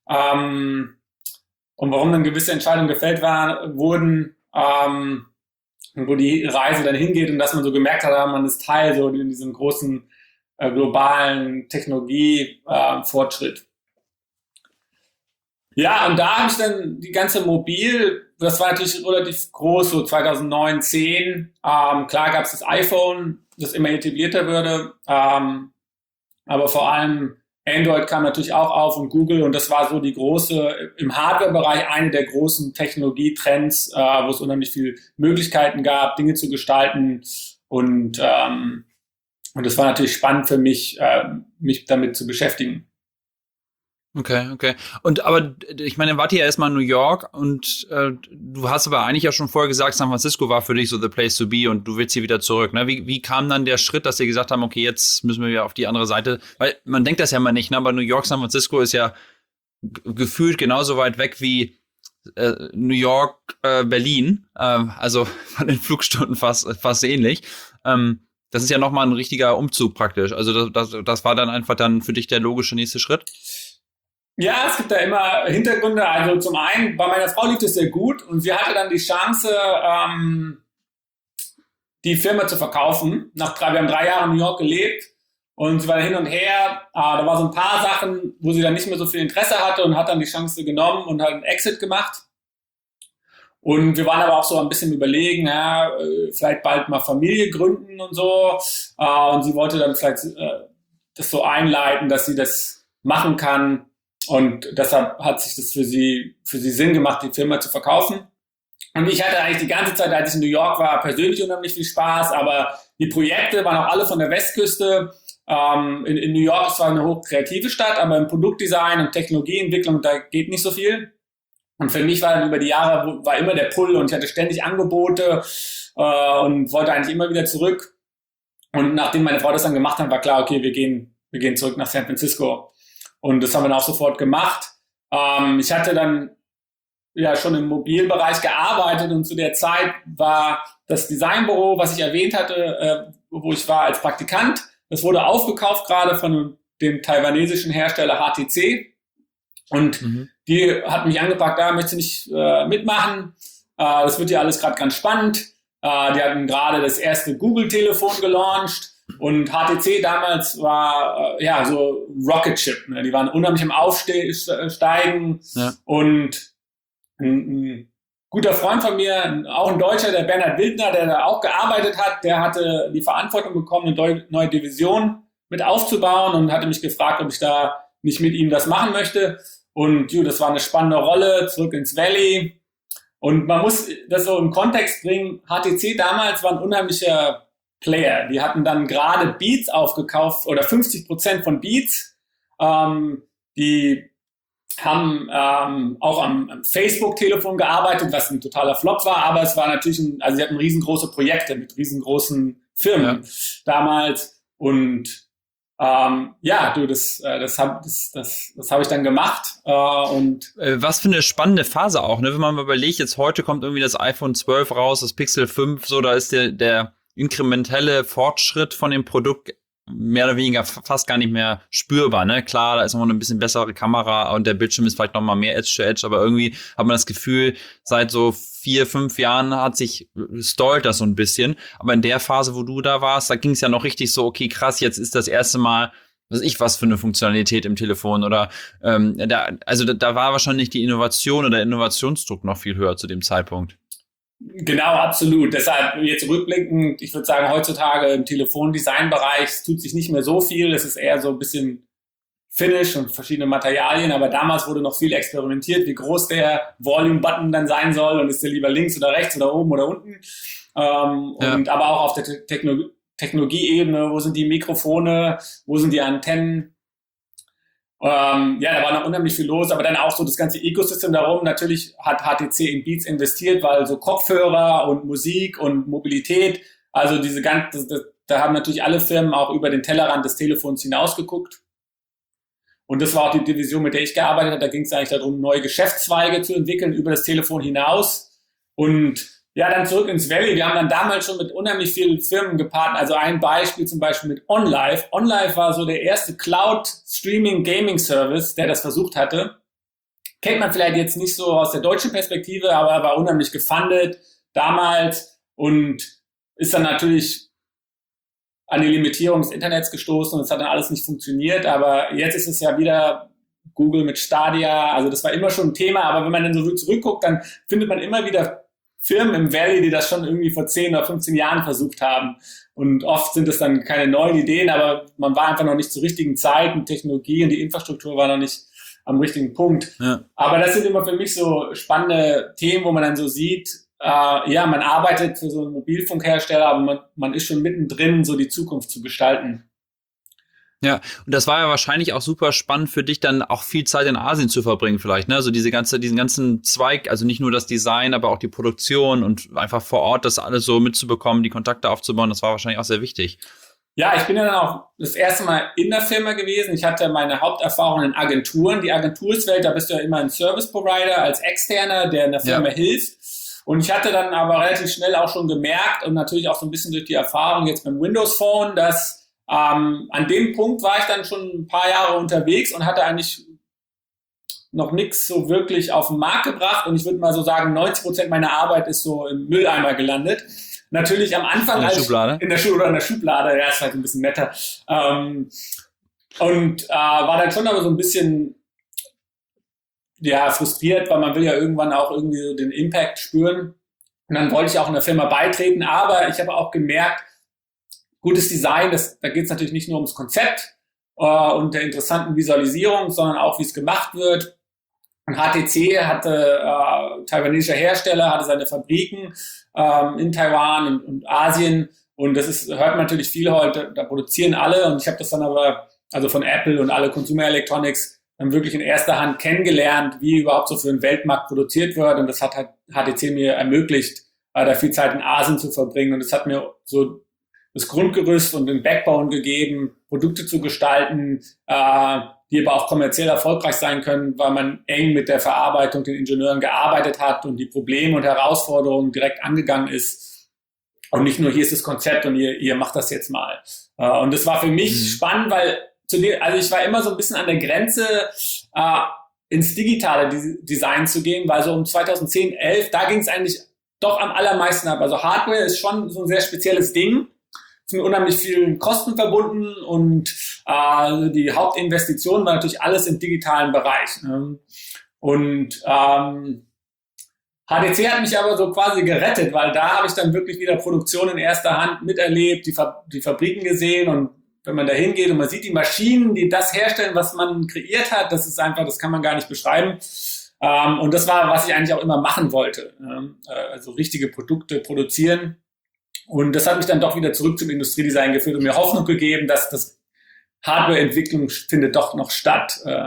ähm, und warum dann gewisse Entscheidungen gefällt war, wurden, ähm, wo die Reise dann hingeht und dass man so gemerkt hat, man ist Teil so in diesem großen äh, globalen Technologie-Fortschritt. Äh, ja, und da habe ich dann die ganze Mobil, das war natürlich relativ groß, so zweitausendneun, zehn, ähm, klar gab es das iPhone, das immer etablierter würde, ähm, aber vor allem Android kam natürlich auch auf und Google und das war so die große, im Hardware-Bereich eine der großen Technologietrends, äh, wo es unheimlich viele Möglichkeiten gab, Dinge zu gestalten und ähm, und das war natürlich spannend für mich, äh, mich damit zu beschäftigen. Okay, okay. Und aber ich meine, wart ihr ja erstmal in New York und äh, du hast aber eigentlich ja schon vorher gesagt, San Francisco war für dich so the place to be und du willst hier wieder zurück. Ne? Wie, wie kam dann der Schritt, dass sie gesagt haben, okay, jetzt müssen wir wieder auf die andere Seite? Weil man denkt das ja mal nicht, ne? Aber New York, San Francisco ist ja g- gefühlt genauso weit weg wie äh, New York, äh, Berlin. Ähm, also von den Flugstunden fast, fast ähnlich. Ähm, das ist ja nochmal ein richtiger Umzug praktisch. Also das, das, das war dann einfach dann für dich der logische nächste Schritt? Ja, es gibt da immer Hintergründe. Also zum einen, bei meiner Frau lief es sehr gut und sie hatte dann die Chance, ähm, die Firma zu verkaufen. Nach drei, wir haben drei Jahre in New York gelebt und sie war hin und her. Äh, da war so ein paar Sachen, wo sie dann nicht mehr so viel Interesse hatte und hat dann die Chance genommen und hat einen Exit gemacht. Und wir waren aber auch so ein bisschen überlegen, ja, vielleicht bald mal Familie gründen und so. Und sie wollte dann vielleicht das so einleiten, dass sie das machen kann. Und deshalb hat sich das für sie, für sie Sinn gemacht, die Firma zu verkaufen. Und ich hatte eigentlich die ganze Zeit, als ich in New York war, persönlich unheimlich viel Spaß. Aber die Projekte waren auch alle von der Westküste. In, in New York ist zwar eine hochkreative Stadt, aber im Produktdesign und Technologieentwicklung, da geht nicht so viel. Und für mich war dann über die Jahre war immer der Pull und ich hatte ständig Angebote äh, und wollte eigentlich immer wieder zurück. Und nachdem meine Frau das dann gemacht hat, war klar, okay, wir gehen, wir gehen zurück nach San Francisco. Und das haben wir dann auch sofort gemacht. Ähm, ich hatte dann ja schon im Mobilbereich gearbeitet und zu der Zeit war das Designbüro, was ich erwähnt hatte, äh, wo ich war als Praktikant, das wurde aufgekauft gerade von dem taiwanesischen Hersteller H T C. Und mhm. die hat mich angepackt, da möchte ich nicht äh, mitmachen. Äh, das wird ja alles gerade ganz spannend. Äh, die hatten gerade das erste Google-Telefon gelauncht und H T C damals war äh, ja so Rocket Ship. Ne? Die waren unheimlich im Aufsteigen. Ja. Und ein, ein guter Freund von mir, auch ein Deutscher, der Bernhard Wildner, der da auch gearbeitet hat, der hatte die Verantwortung bekommen, eine Deu- neue Division mit aufzubauen und hatte mich gefragt, ob ich da nicht mit ihm das machen möchte. Und ju, das war eine spannende Rolle, zurück ins Valley. Und man muss das so im Kontext bringen. H T C damals war ein unheimlicher Player. Die hatten dann gerade Beats aufgekauft oder fünfzig Prozent von Beats. Ähm, die haben ähm, auch am, am Facebook-Telefon gearbeitet, was ein totaler Flop war. Aber es war natürlich, ein, also sie hatten riesengroße Projekte mit riesengroßen Firmen ja. damals. Und Ähm, ja, du, das, äh, das habe das, das, das hab ich dann gemacht. Äh, und Was für eine spannende Phase auch, ne? Wenn man mal überlegt, jetzt heute kommt irgendwie das iPhone zwölf raus, das Pixel fünf, so, da ist der, der inkrementelle Fortschritt von dem Produkt mehr oder weniger fast gar nicht mehr spürbar, ne? Klar, da ist noch eine bisschen bessere Kamera und der Bildschirm ist vielleicht noch mal mehr Edge-to-Edge, aber irgendwie hat man das Gefühl, seit so vier, fünf Jahren hat sich stallt das so ein bisschen. Aber in der Phase, wo du da warst, da ging es ja noch richtig so, okay, krass, jetzt ist das erste Mal, was weiß ich, was für eine Funktionalität im Telefon oder ähm, da, also da, da war wahrscheinlich die Innovation oder Innovationsdruck noch viel höher zu dem Zeitpunkt. Genau, absolut. Deshalb jetzt rückblickend, ich würde sagen, heutzutage im Telefondesignbereich tut sich nicht mehr so viel. Es ist eher so ein bisschen Finish und verschiedene Materialien, aber damals wurde noch viel experimentiert, wie groß der Volume-Button dann sein soll und ist der lieber links oder rechts oder oben oder unten. Ähm, ja. Und aber auch auf der Te- Techno- Technologieebene, wo sind die Mikrofone, wo sind die Antennen? Ähm, ja, da war noch unheimlich viel los, aber dann auch so das ganze Ecosystem darum. Natürlich hat H T C in Beats investiert, weil so Kopfhörer und Musik und Mobilität, also diese ganze, das, da haben natürlich alle Firmen auch über den Tellerrand des Telefons hinausgeguckt. Und das war auch die Division, mit der ich gearbeitet habe. Da ging es eigentlich darum, neue Geschäftszweige zu entwickeln über das Telefon hinaus. Und ja, dann zurück ins Valley. Wir haben dann damals schon mit unheimlich vielen Firmen gepartnert. Also ein Beispiel zum Beispiel mit OnLive. OnLive war so der erste Cloud-Streaming-Gaming-Service, der das versucht hatte. Kennt man vielleicht jetzt nicht so aus der deutschen Perspektive, aber er war unheimlich gefundet damals und ist dann natürlich an die Limitierung des Internets gestoßen und es hat dann alles nicht funktioniert. Aber jetzt ist es ja wieder Google mit Stadia. Also das war immer schon ein Thema. Aber wenn man dann so zurückguckt, dann findet man immer wieder Firmen im Valley, die das schon irgendwie vor zehn oder fünfzehn Jahren versucht haben. Und oft sind es dann keine neuen Ideen, aber man war einfach noch nicht zur richtigen Zeit und Technologie und die Infrastruktur war noch nicht am richtigen Punkt. Ja. Aber das sind immer für mich so spannende Themen, wo man dann so sieht, äh, ja, man arbeitet für so einen Mobilfunkhersteller, aber man, man ist schon mittendrin, so die Zukunft zu gestalten. Ja, und das war ja wahrscheinlich auch super spannend für dich, dann auch viel Zeit in Asien zu verbringen vielleicht, ne? Also diese ganze, diesen ganzen Zweig, also nicht nur das Design, aber auch die Produktion und einfach vor Ort das alles so mitzubekommen, die Kontakte aufzubauen, das war wahrscheinlich auch sehr wichtig. Ja, ich bin ja dann auch das erste Mal in der Firma gewesen. Ich hatte meine Haupterfahrung in Agenturen. Die Agenturswelt, da bist du ja immer ein Service Provider als Externer, der in der Firma ja. hilft. Und ich hatte dann aber relativ schnell auch schon gemerkt und natürlich auch so ein bisschen durch die Erfahrung jetzt beim Windows Phone, dass Ähm, an dem Punkt war ich dann schon ein paar Jahre unterwegs und hatte eigentlich noch nichts so wirklich auf den Markt gebracht. Und ich würde mal so sagen, neunzig Prozent meiner Arbeit ist so im Mülleimer gelandet. natürlich am Anfang in der als Schublade. in der Schublade oder in der Schublade, ja, ist halt ein bisschen netter. Ähm, und äh, war dann schon aber so ein bisschen ja, frustriert, weil man will ja irgendwann auch irgendwie so den Impact spüren. Und dann wollte ich auch in der Firma beitreten, aber ich habe auch gemerkt, gutes Design, das, da geht es natürlich nicht nur ums Konzept äh, und der interessanten Visualisierung, sondern auch, wie es gemacht wird. Und H T C hatte, äh, taiwanesischer Hersteller, hatte seine Fabriken ähm, in Taiwan und, und Asien. Und das ist, hört man natürlich viel heute, da produzieren alle. Und ich habe das dann aber, also von Apple und alle Consumer Electronics, dann wirklich in erster Hand kennengelernt, wie überhaupt so für den Weltmarkt produziert wird. Und das hat halt H T C mir ermöglicht, äh, da viel Zeit in Asien zu verbringen. Und das hat mir so das Grundgerüst und den Backbone gegeben, Produkte zu gestalten, äh, die aber auch kommerziell erfolgreich sein können, weil man eng mit der Verarbeitung, den Ingenieuren gearbeitet hat und die Probleme und Herausforderungen direkt angegangen ist. Und nicht nur, hier ist das Konzept und ihr, ihr macht das jetzt mal. Äh, und das war für mich mhm. spannend, weil zu dir, also ich war immer so ein bisschen an der Grenze, äh, ins digitale Design zu gehen, weil so um zweitausendzehn, elf, da ging es eigentlich doch am allermeisten ab. Also Hardware ist schon so ein sehr spezielles Ding. Es sind unheimlich vielen Kosten verbunden und äh, die Hauptinvestition war natürlich alles im digitalen Bereich. Ne? Und ähm, H T C hat mich aber so quasi gerettet, weil da habe ich dann wirklich wieder Produktion in erster Hand miterlebt, die, Fa- die Fabriken gesehen, und wenn man da hingeht und man sieht die Maschinen, die das herstellen, was man kreiert hat, das ist einfach, das kann man gar nicht beschreiben. Ähm, und das war, was ich eigentlich auch immer machen wollte. Ähm, äh, also richtige Produkte produzieren. Und das hat mich dann doch wieder zurück zum Industriedesign geführt und mir Hoffnung gegeben, dass das Hardwareentwicklung findet doch noch statt. Äh,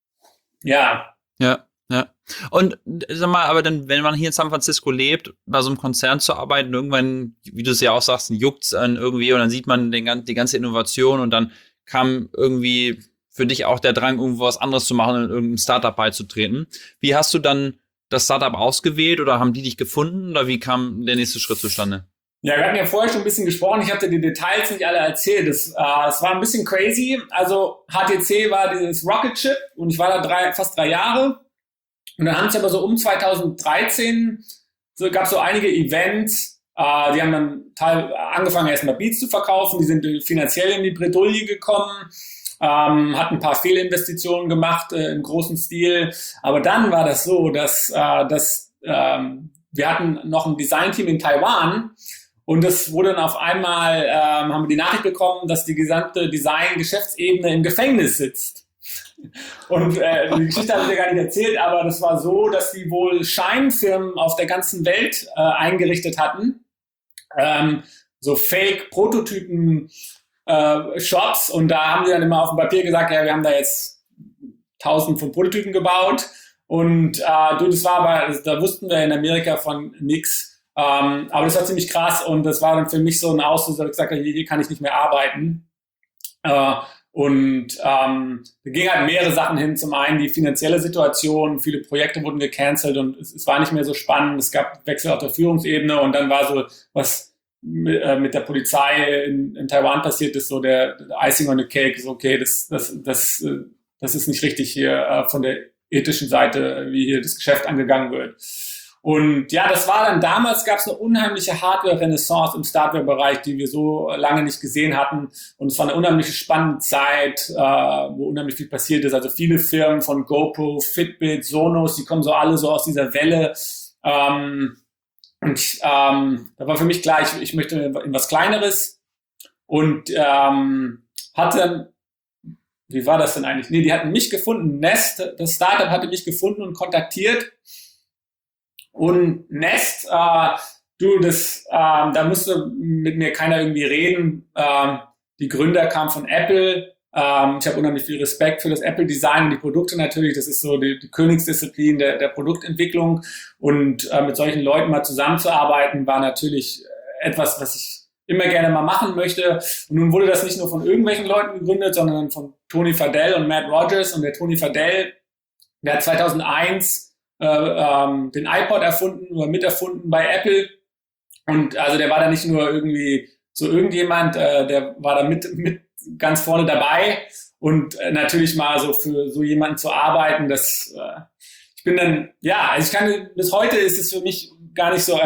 ja. Ja, ja. Und sag mal, aber dann, wenn man hier in San Francisco lebt, bei so einem Konzern zu arbeiten, irgendwann, wie du es ja auch sagst, juckt's dann irgendwie und dann sieht man den, die ganze Innovation und dann kam irgendwie für dich auch der Drang, irgendwo was anderes zu machen und in irgendein Startup beizutreten. Wie hast du dann das Startup ausgewählt oder haben die dich gefunden oder wie kam der nächste Schritt zustande? Ja, wir hatten ja vorher schon ein bisschen gesprochen. Ich habe dir die Details nicht alle erzählt. Das, äh, es war ein bisschen crazy. Also H T C war dieses Rocket Chip und ich war da drei, fast drei Jahre. Und dann haben es aber so um zweitausenddreizehn, so, gab es so einige Events. Äh, die haben dann teil, angefangen, erstmal Beats zu verkaufen. Die sind finanziell in die Bredouille gekommen. Ähm, hatten ein paar Fehlinvestitionen gemacht äh, im großen Stil. Aber dann war das so, dass, äh, dass ähm, wir hatten noch ein Designteam in Taiwan. Und das wurde dann auf einmal, ähm, haben wir die Nachricht bekommen, dass die gesamte Design-Geschäftsebene im Gefängnis sitzt. Und äh, die Geschichte habe ich dir gar nicht erzählt, aber das war so, dass die wohl Scheinfirmen auf der ganzen Welt äh, eingerichtet hatten. Ähm, so Fake-Prototypen-Shops. Äh, und da haben die dann immer auf dem Papier gesagt, ja, wir haben da jetzt tausend von Prototypen gebaut. Und äh, du, das war aber, da wussten wir in Amerika von nix. Ähm, aber das war ziemlich krass und das war dann für mich so ein Auslöser, dass ich gesagt habe, hier kann ich nicht mehr arbeiten. Äh, und ähm, da ging halt mehrere Sachen hin. Zum einen die finanzielle Situation, viele Projekte wurden gecancelt und es, es war nicht mehr so spannend. Es gab Wechsel auf der Führungsebene und dann war so, was mit, äh, mit der Polizei in, in Taiwan passiert ist, so der, der Icing on the Cake, so okay, das, das, das, das ist nicht richtig hier äh, von der ethischen Seite, wie hier das Geschäft angegangen wird. Und ja, das war dann, damals gab es eine unheimliche Hardware-Renaissance im Startware-Bereich, die wir so lange nicht gesehen hatten. Und es war eine unheimliche spannende Zeit, äh, wo unheimlich viel passiert ist. Also viele Firmen von GoPro, Fitbit, Sonos, die kommen so alle so aus dieser Welle. Ähm, und ähm, da war für mich klar, ich, ich möchte in was Kleineres. Und ähm, hatte dann, wie war das denn eigentlich? Nee, die hatten mich gefunden. Nest, das Startup hatte mich gefunden und kontaktiert. Und Nest, äh, du, das, äh, da musste mit mir keiner irgendwie reden. Ähm, die Gründer kamen von Apple. Ähm, ich habe unheimlich viel Respekt für das Apple-Design und die Produkte natürlich. Das ist so die, die Königsdisziplin der, der Produktentwicklung. Und äh, mit solchen Leuten mal zusammenzuarbeiten, war natürlich etwas, was ich immer gerne mal machen möchte. Und nun wurde das nicht nur von irgendwelchen Leuten gegründet, sondern von Tony Fadell und Matt Rogers. Und der Tony Fadell, der hat zweitausendeins Äh, ähm, den iPod erfunden oder miterfunden bei Apple und also der war da nicht nur irgendwie so irgendjemand, äh, der war da mit, mit ganz vorne dabei und äh, natürlich mal so für so jemanden zu arbeiten, das äh, ich bin dann, ja, also ich kann, bis heute ist es für mich gar nicht so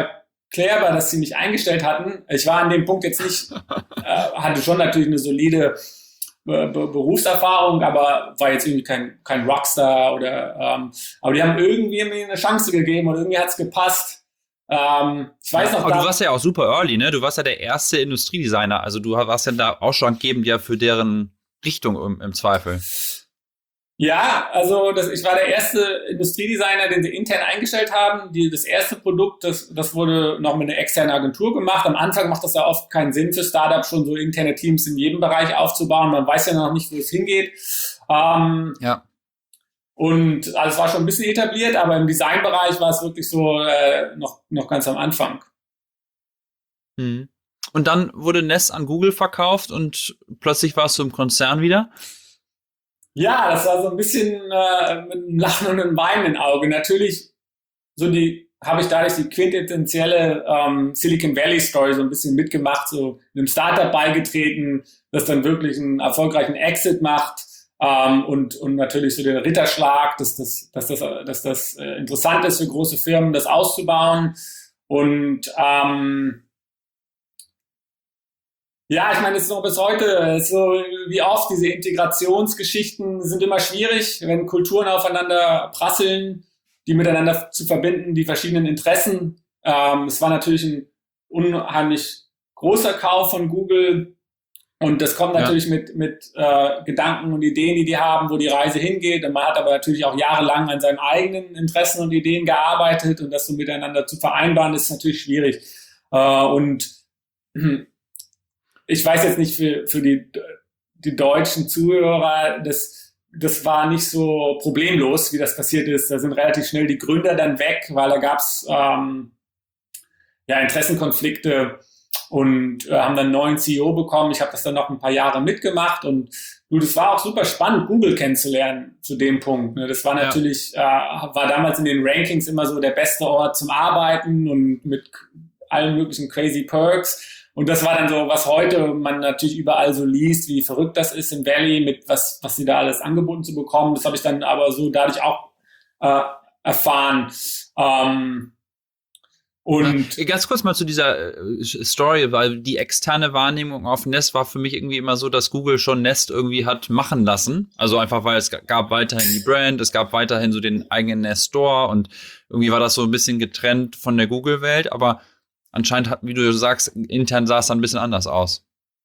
klärbar, dass sie mich eingestellt hatten. Ich war an dem Punkt jetzt nicht, äh, hatte schon natürlich eine solide Be- Be- Berufserfahrung, aber war jetzt irgendwie kein, kein Rockstar oder, ähm, aber die haben irgendwie mir eine Chance gegeben und irgendwie hat's gepasst. Ähm, ich weiß noch, aber da, du warst ja auch super early, ne? Du warst ja der erste Industriedesigner. Also du warst ja da ausschlaggebend ja für deren Richtung im, im Zweifel. ja, also das, ich war der erste Industriedesigner, den sie intern eingestellt haben. Die, das erste Produkt, das, das wurde noch mit einer externen Agentur gemacht. Am Anfang macht das ja oft keinen Sinn für Startups, schon so interne Teams in jedem Bereich aufzubauen. Man weiß ja noch nicht, wo es hingeht. Ähm, Ja. Und also es war schon ein bisschen etabliert, aber im Designbereich war es wirklich so äh, noch, noch ganz am Anfang. Mhm. Und dann wurde Nest an Google verkauft und plötzlich warst du im Konzern wieder. Ja, das war so ein bisschen äh, mit einem Lachen und einem Weinen im Auge. Natürlich, so die habe ich dadurch die quintessentielle ähm, Silicon Valley Story so ein bisschen mitgemacht, so einem Startup beigetreten, das dann wirklich einen erfolgreichen Exit macht. Ähm, und, und natürlich so den Ritterschlag, dass das, dass das, dass das äh, interessant ist für große Firmen, das auszubauen. Und ähm, ja, ich meine, es ist noch bis heute so, wie oft diese Integrationsgeschichten sind immer schwierig, wenn Kulturen aufeinander prasseln, die miteinander zu verbinden, die verschiedenen Interessen. Ähm, es war natürlich ein unheimlich großer Kauf von Google. Und das kommt natürlich ja. mit, mit äh, Gedanken und Ideen, die die haben, wo die Reise hingeht. Und man hat aber natürlich auch jahrelang an seinen eigenen Interessen und Ideen gearbeitet. Und das so miteinander zu vereinbaren, ist natürlich schwierig. Äh, und ich weiß jetzt nicht für, für die, die deutschen Zuhörer, das, das war nicht so problemlos, wie das passiert ist. Da sind relativ schnell die Gründer dann weg, weil da gab's ähm, ja, Interessenkonflikte. Und äh, haben dann einen neuen C E O bekommen. Ich habe das dann noch ein paar Jahre mitgemacht und du, das war auch super spannend, Google kennenzulernen zu dem Punkt. Ne? Das war natürlich, ja. äh, war damals in den Rankings immer so der beste Ort zum Arbeiten und mit allen möglichen crazy Perks. Und das war dann so, was heute man natürlich überall so liest, wie verrückt das ist im Valley, mit was, was sie da alles angeboten zu bekommen. Das habe ich dann aber so dadurch auch äh, erfahren. Ähm, Und ja, ganz kurz mal zu dieser äh, Story, weil die externe Wahrnehmung auf Nest war für mich irgendwie immer so, dass Google schon Nest irgendwie hat machen lassen. Also einfach, weil es gab weiterhin die Brand, es gab weiterhin so den eigenen Nest Store und irgendwie war das so ein bisschen getrennt von der Google-Welt. Aber anscheinend hat, wie du sagst, intern sah es dann ein bisschen anders aus.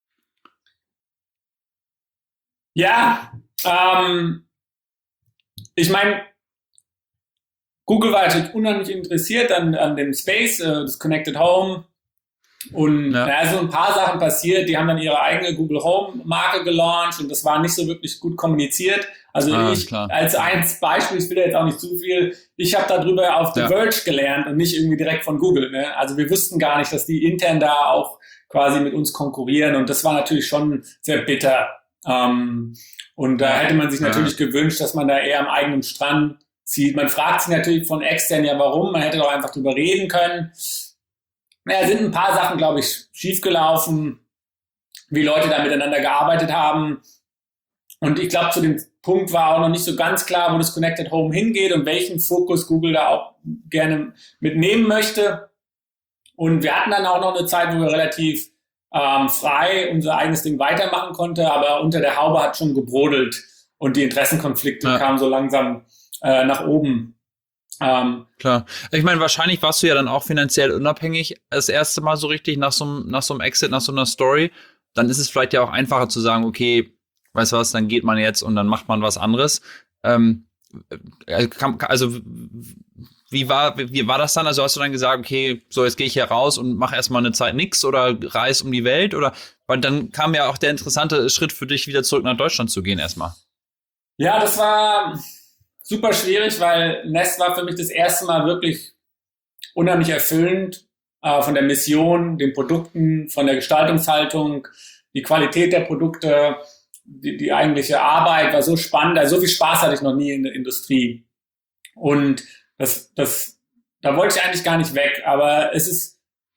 Ja, ähm, ich meine, Google war natürlich unheimlich interessiert an, an dem Space, äh, das Connected Home. Und ja. da ist so ein paar Sachen passiert. Die haben dann ihre eigene Google Home Marke gelauncht und das war nicht so wirklich gut kommuniziert. Also ah, ich klar. als eins Beispiel, ich will da jetzt auch nicht zu viel, ich habe darüber auf The ja. Verge gelernt und nicht irgendwie direkt von Google. Ne? Also wir wussten gar nicht, dass die intern da auch quasi mit uns konkurrieren und das war natürlich schon sehr bitter. Ähm, und da hätte man sich natürlich ja. gewünscht, dass man da eher am eigenen Strand zieht. Man fragt sich natürlich von extern, ja warum, man hätte doch einfach drüber reden können. Naja, sind ein paar Sachen, glaube ich, schiefgelaufen, wie Leute da miteinander gearbeitet haben. Und ich glaube, zu dem Punkt war auch noch nicht so ganz klar, wo das Connected Home hingeht und welchen Fokus Google da auch gerne mitnehmen möchte. Und wir hatten dann auch noch eine Zeit, wo wir relativ ähm, frei unser eigenes Ding weitermachen konnten, aber unter der Haube hat schon gebrodelt und die Interessenkonflikte ja. kamen so langsam äh, nach oben. Ähm, Klar. Ich meine, wahrscheinlich warst du ja dann auch finanziell unabhängig das erste Mal so richtig nach so einem, nach so einem Exit, nach so einer Story. Dann ist es vielleicht ja auch einfacher zu sagen, okay, weißt du was, dann geht man jetzt und dann macht man was anderes. Ähm, also wie war, wie war das dann? Also hast du dann gesagt, okay, so jetzt gehe ich hier raus und mache erstmal eine Zeit nix oder reise um die Welt? Oder weil dann kam ja auch der interessante Schritt für dich, wieder zurück nach Deutschland zu gehen erstmal. Ja, das war super schwierig, weil Nest war für mich das erste Mal wirklich unheimlich erfüllend äh, von der Mission, den Produkten, von der Gestaltungshaltung, die Qualität der Produkte, die, die eigentliche Arbeit war so spannend. Also so viel Spaß hatte ich noch nie in der Industrie. Und das, das, da wollte ich eigentlich gar nicht weg. Aber es ist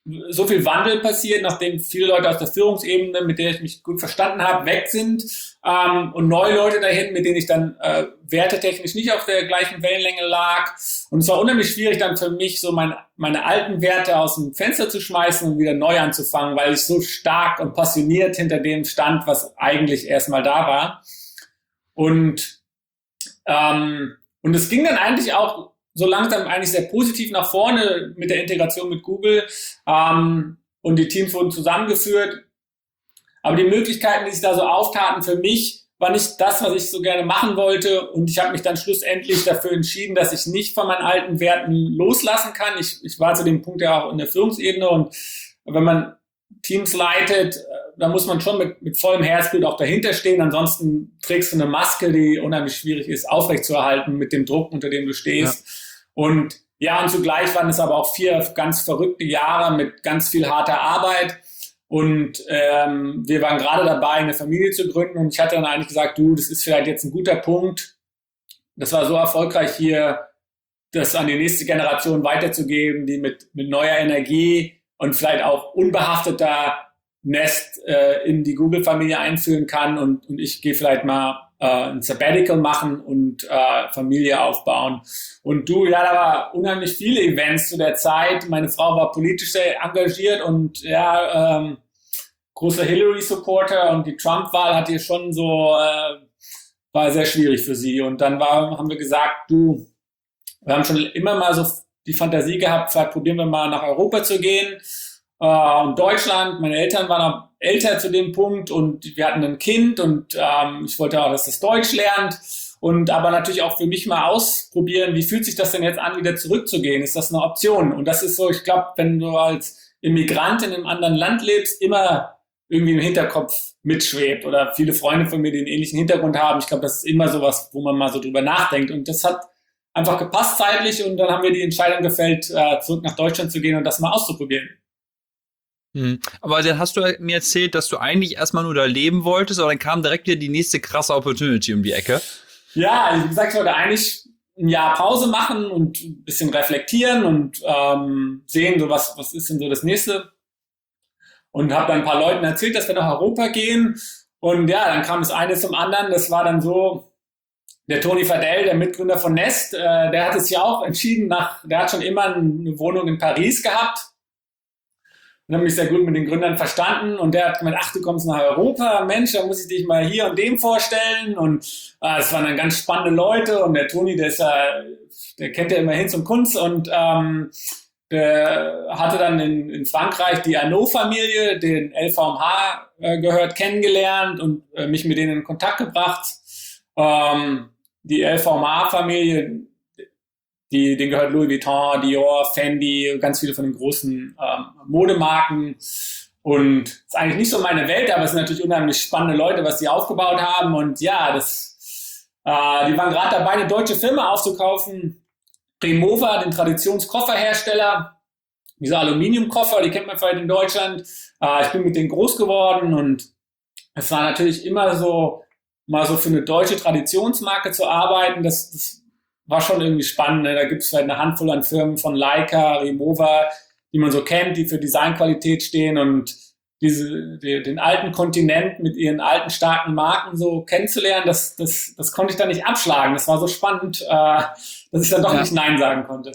so viel Wandel passiert, nachdem viele Leute aus der Führungsebene, mit der ich mich gut verstanden habe, weg sind ähm, und neue Leute dahin, mit denen ich dann äh, wertetechnisch nicht auf der gleichen Wellenlänge lag. Und es war unheimlich schwierig dann für mich, so mein, meine alten Werte aus dem Fenster zu schmeißen und wieder neu anzufangen, weil ich so stark und passioniert hinter dem stand, was eigentlich erstmal da war. Und ähm, und es ging dann eigentlich auch so langsam eigentlich sehr positiv nach vorne mit der Integration mit Google ähm, und die Teams wurden zusammengeführt. Aber die Möglichkeiten, die sich da so auftaten für mich, war nicht das, was ich so gerne machen wollte. Und ich habe mich dann schlussendlich dafür entschieden, dass ich nicht von meinen alten Werten loslassen kann. Ich, ich war zu dem Punkt ja auch in der Führungsebene. Und wenn man Teams leitet, da muss man schon mit, mit vollem Herzblut auch dahinter stehen. Ansonsten trägst du eine Maske, die unheimlich schwierig ist, aufrechtzuerhalten mit dem Druck, unter dem du stehst. Ja. Und ja, und zugleich waren es aber auch vier ganz verrückte Jahre mit ganz viel harter Arbeit. Und ähm, wir waren gerade dabei, eine Familie zu gründen. Und ich hatte dann eigentlich gesagt, du, das ist vielleicht jetzt ein guter Punkt. Das war so erfolgreich hier, das an die nächste Generation weiterzugeben, die mit, mit neuer Energie und vielleicht auch unbehafteter Nest äh, in die Google-Familie einführen kann. Und, und ich gehe vielleicht mal äh, ein Sabbatical machen und äh, Familie aufbauen. Und du, ja, da war unheimlich viele Events zu der Zeit. Meine Frau war politisch sehr engagiert und ja, ähm, großer Hillary-Supporter und die Trump-Wahl hat hier schon so, äh, war sehr schwierig für sie. Und dann war, haben wir gesagt, du, wir haben schon immer mal so die Fantasie gehabt, vielleicht probieren wir mal nach Europa zu gehen. Uh, und Deutschland, meine Eltern waren auch älter zu dem Punkt und wir hatten ein Kind und ähm, ich wollte auch, dass das Deutsch lernt und aber natürlich auch für mich mal ausprobieren, wie fühlt sich das denn jetzt an, wieder zurückzugehen? Ist das eine Option? Und das ist so, ich glaube, wenn du als Immigrant in einem anderen Land lebst, immer irgendwie im Hinterkopf mitschwebt oder viele Freunde von mir, die einen ähnlichen Hintergrund haben. Ich glaube, das ist immer sowas, wo man mal so drüber nachdenkt und das hat einfach gepasst zeitlich und dann haben wir die Entscheidung gefällt, uh, zurück nach Deutschland zu gehen und das mal auszuprobieren. Aber dann hast du mir erzählt, dass du eigentlich erstmal nur da leben wolltest, aber dann kam direkt wieder die nächste krasse Opportunity um die Ecke. Ja, also wie gesagt, ich wollte eigentlich ein Jahr Pause machen und ein bisschen reflektieren und ähm, sehen, so was, was ist denn so das Nächste. Und habe dann ein paar Leuten erzählt, dass wir nach Europa gehen. Und ja, dann kam das eine zum anderen. Das war dann so, der Tony Fadell, der Mitgründer von Nest, äh, der hat es ja auch entschieden, nach, der hat schon immer eine Wohnung in Paris gehabt. Und habe mich sehr gut mit den Gründern verstanden und der hat gemeint, ach, du kommst nach Europa, Mensch, da muss ich dich mal hier und dem vorstellen und äh, es waren dann ganz spannende Leute und der Toni, der ist ja, der kennt ja immer Hinz und Kunz und ähm, der hatte dann in, in Frankreich die Arnault-Familie, den L V M H äh, gehört, kennengelernt und äh, mich mit denen in Kontakt gebracht. Ähm, die L V M H-Familie, Die, denen gehört Louis Vuitton, Dior, Fendi, ganz viele von den großen ähm, Modemarken. Und es ist eigentlich nicht so meine Welt, aber es sind natürlich unheimlich spannende Leute, was die aufgebaut haben. Und ja, das, äh, die waren gerade dabei, eine deutsche Firma aufzukaufen. Rimowa, den Traditionskofferhersteller. Diese Aluminiumkoffer, die kennt man vielleicht in Deutschland. Äh, ich bin mit denen groß geworden und es war natürlich immer so, mal so für eine deutsche Traditionsmarke zu arbeiten. Das, das war schon irgendwie spannend. Ne? Da gibt es vielleicht eine Handvoll an Firmen von Leica, Rimowa, die man so kennt, die für Designqualität stehen und diese, die, den alten Kontinent mit ihren alten, starken Marken so kennenzulernen, das, das, das konnte ich da nicht abschlagen. Das war so spannend, äh, dass ich dann doch ja. nicht Nein sagen konnte.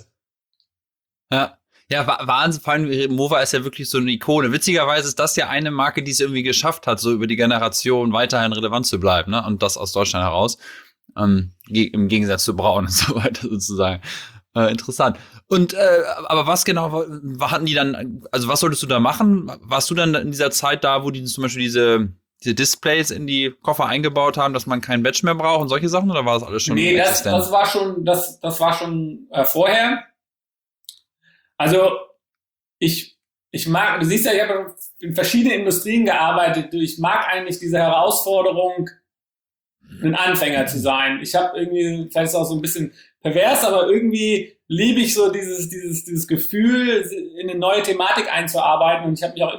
Ja. Ja, Wahnsinn, vor allem Rimowa ist ja wirklich so eine Ikone. Witzigerweise ist das ja eine Marke, die es irgendwie geschafft hat, so über die Generation weiterhin relevant zu bleiben, ne? Und das aus Deutschland heraus. Ähm, im Gegensatz zu Braun und so weiter sozusagen. Äh, interessant. Und äh, aber was genau hatten die dann, also was solltest du da machen? Warst du dann in dieser Zeit da, wo die zum Beispiel diese, diese Displays in die Koffer eingebaut haben, dass man kein Badge mehr braucht und solche Sachen, oder war das alles schon Nee, das, das war schon, das, das war schon äh, vorher. Also ich, ich mag, du siehst ja, ich habe in verschiedenen Industrien gearbeitet. Ich mag eigentlich diese Herausforderung, ein Anfänger zu sein. Ich habe irgendwie, vielleicht ist es auch so ein bisschen pervers, aber irgendwie liebe ich so dieses, dieses, dieses Gefühl, in eine neue Thematik einzuarbeiten. Und ich habe mich auch immer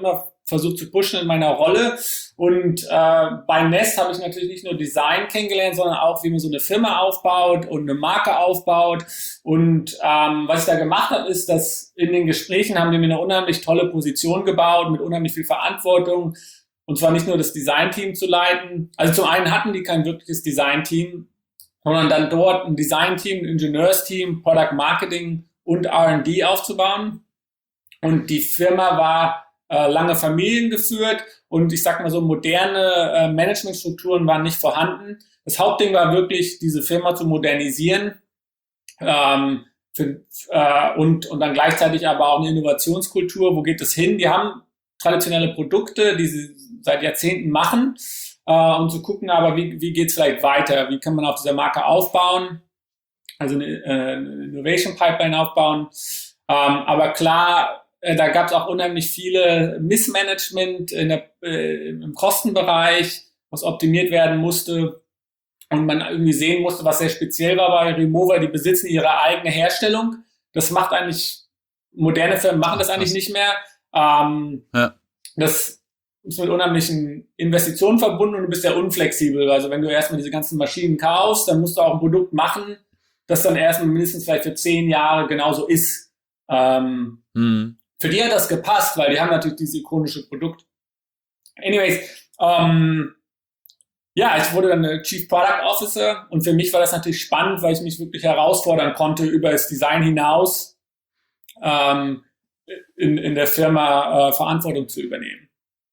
versucht zu pushen in meiner Rolle. Und äh, bei Nest habe ich natürlich nicht nur Design kennengelernt, sondern auch, wie man so eine Firma aufbaut und eine Marke aufbaut. Und ähm, was ich da gemacht habe, ist, dass in den Gesprächen haben die mir eine unheimlich tolle Position gebaut, mit unheimlich viel Verantwortung. Und zwar nicht nur das Designteam zu leiten. Also zum einen hatten die kein wirkliches Designteam, sondern dann dort ein Designteam, ein Ingenieursteam, Product Marketing und R und D aufzubauen. Und die Firma war äh, lange familiengeführt und ich sag mal so, moderne äh, Managementstrukturen waren nicht vorhanden. Das Hauptding war wirklich, diese Firma zu modernisieren ähm, für, äh, und, und dann gleichzeitig aber auch eine Innovationskultur. Wo geht es hin? Die haben traditionelle Produkte, die sie seit Jahrzehnten machen, äh, und zu gucken, aber wie, wie geht es vielleicht weiter? Wie kann man auf dieser Marke aufbauen? Also eine, äh, eine Innovation Pipeline aufbauen. Ähm, aber klar, äh, da gab es auch unheimlich viele Missmanagement in der, äh, im Kostenbereich, was optimiert werden musste und man irgendwie sehen musste, was sehr speziell war bei Rimowa. Die besitzen ihre eigene Herstellung. Das macht eigentlich, moderne Firmen machen das eigentlich nicht mehr. Ähm, ja. Das ist mit unheimlichen Investitionen verbunden und du bist ja unflexibel. Also wenn du erstmal diese ganzen Maschinen kaufst, dann musst du auch ein Produkt machen, das dann erstmal mindestens vielleicht für zehn Jahre genauso ist. Ähm, mhm. Für die hat das gepasst, weil die haben natürlich dieses ikonische Produkt. Anyways, ähm, ja, ich wurde dann Chief Product Officer und für mich war das natürlich spannend, weil ich mich wirklich herausfordern konnte, über das Design hinaus ähm, in, in der Firma äh, Verantwortung zu übernehmen.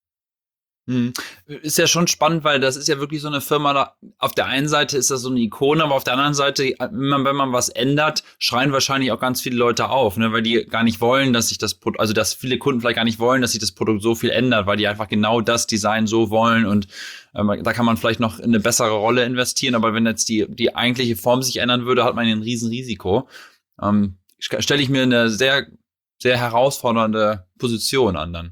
Ist ja schon spannend, weil das ist ja wirklich so eine Firma, da, auf der einen Seite ist das so eine Ikone, aber auf der anderen Seite, wenn man, wenn man was ändert, schreien wahrscheinlich auch ganz viele Leute auf, ne, weil die gar nicht wollen, dass sich das Produkt, also dass viele Kunden vielleicht gar nicht wollen, dass sich das Produkt so viel ändert, weil die einfach genau das Design so wollen und ähm, da kann man vielleicht noch in eine bessere Rolle investieren, aber wenn jetzt die, die eigentliche Form sich ändern würde, hat man ein Riesenrisiko. Ähm, stelle ich mir eine sehr, sehr herausfordernde Position an dann.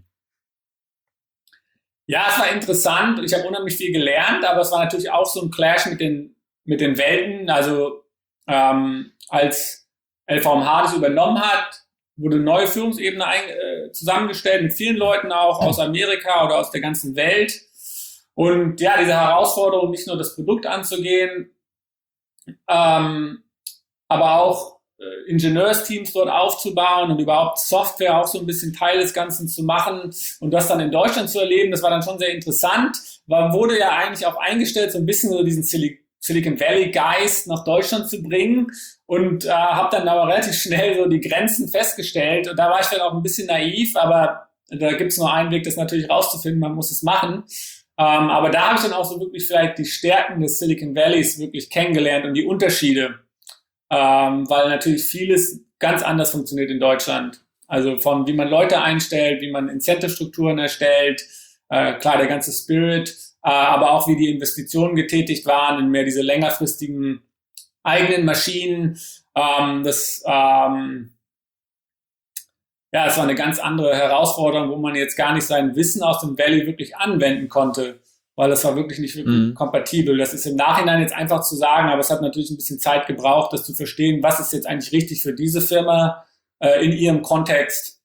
Ja, es war interessant. Ich habe unheimlich viel gelernt, aber es war natürlich auch so ein Clash mit den, mit den Welten. Also ähm, als L V M H das übernommen hat, wurde eine neue Führungsebene ein, äh, zusammengestellt mit vielen Leuten auch aus Amerika oder aus der ganzen Welt. Und ja, diese Herausforderung, nicht nur das Produkt anzugehen, ähm, aber auch äh, Ingenieursteams dort aufzubauen und überhaupt Software auch so ein bisschen Teil des Ganzen zu machen und das dann in Deutschland zu erleben, das war dann schon sehr interessant. Man wurde ja eigentlich auch eingestellt, so ein bisschen so diesen Sil- Silicon Valley Geist nach Deutschland zu bringen und äh, habe dann aber relativ schnell so die Grenzen festgestellt und da war ich dann auch ein bisschen naiv, aber da gibt's nur einen Weg, das natürlich rauszufinden, man muss es machen. Ähm, aber da habe ich dann auch so wirklich vielleicht die Stärken des Silicon Valleys wirklich kennengelernt und die Unterschiede. Ähm, weil natürlich vieles ganz anders funktioniert in Deutschland. Also von wie man Leute einstellt, wie man Incentive-Strukturen erstellt, äh, klar der ganze Spirit, äh, aber auch wie die Investitionen getätigt waren in mehr diese längerfristigen eigenen Maschinen. Ähm, das, ähm, ja, es war eine ganz andere Herausforderung, wo man jetzt gar nicht sein Wissen aus dem Valley wirklich anwenden konnte, weil das war wirklich nicht wirklich mhm. kompatibel. Das ist im Nachhinein jetzt einfach zu sagen, aber es hat natürlich ein bisschen Zeit gebraucht, das zu verstehen, was ist jetzt eigentlich richtig für diese Firma äh, in ihrem Kontext.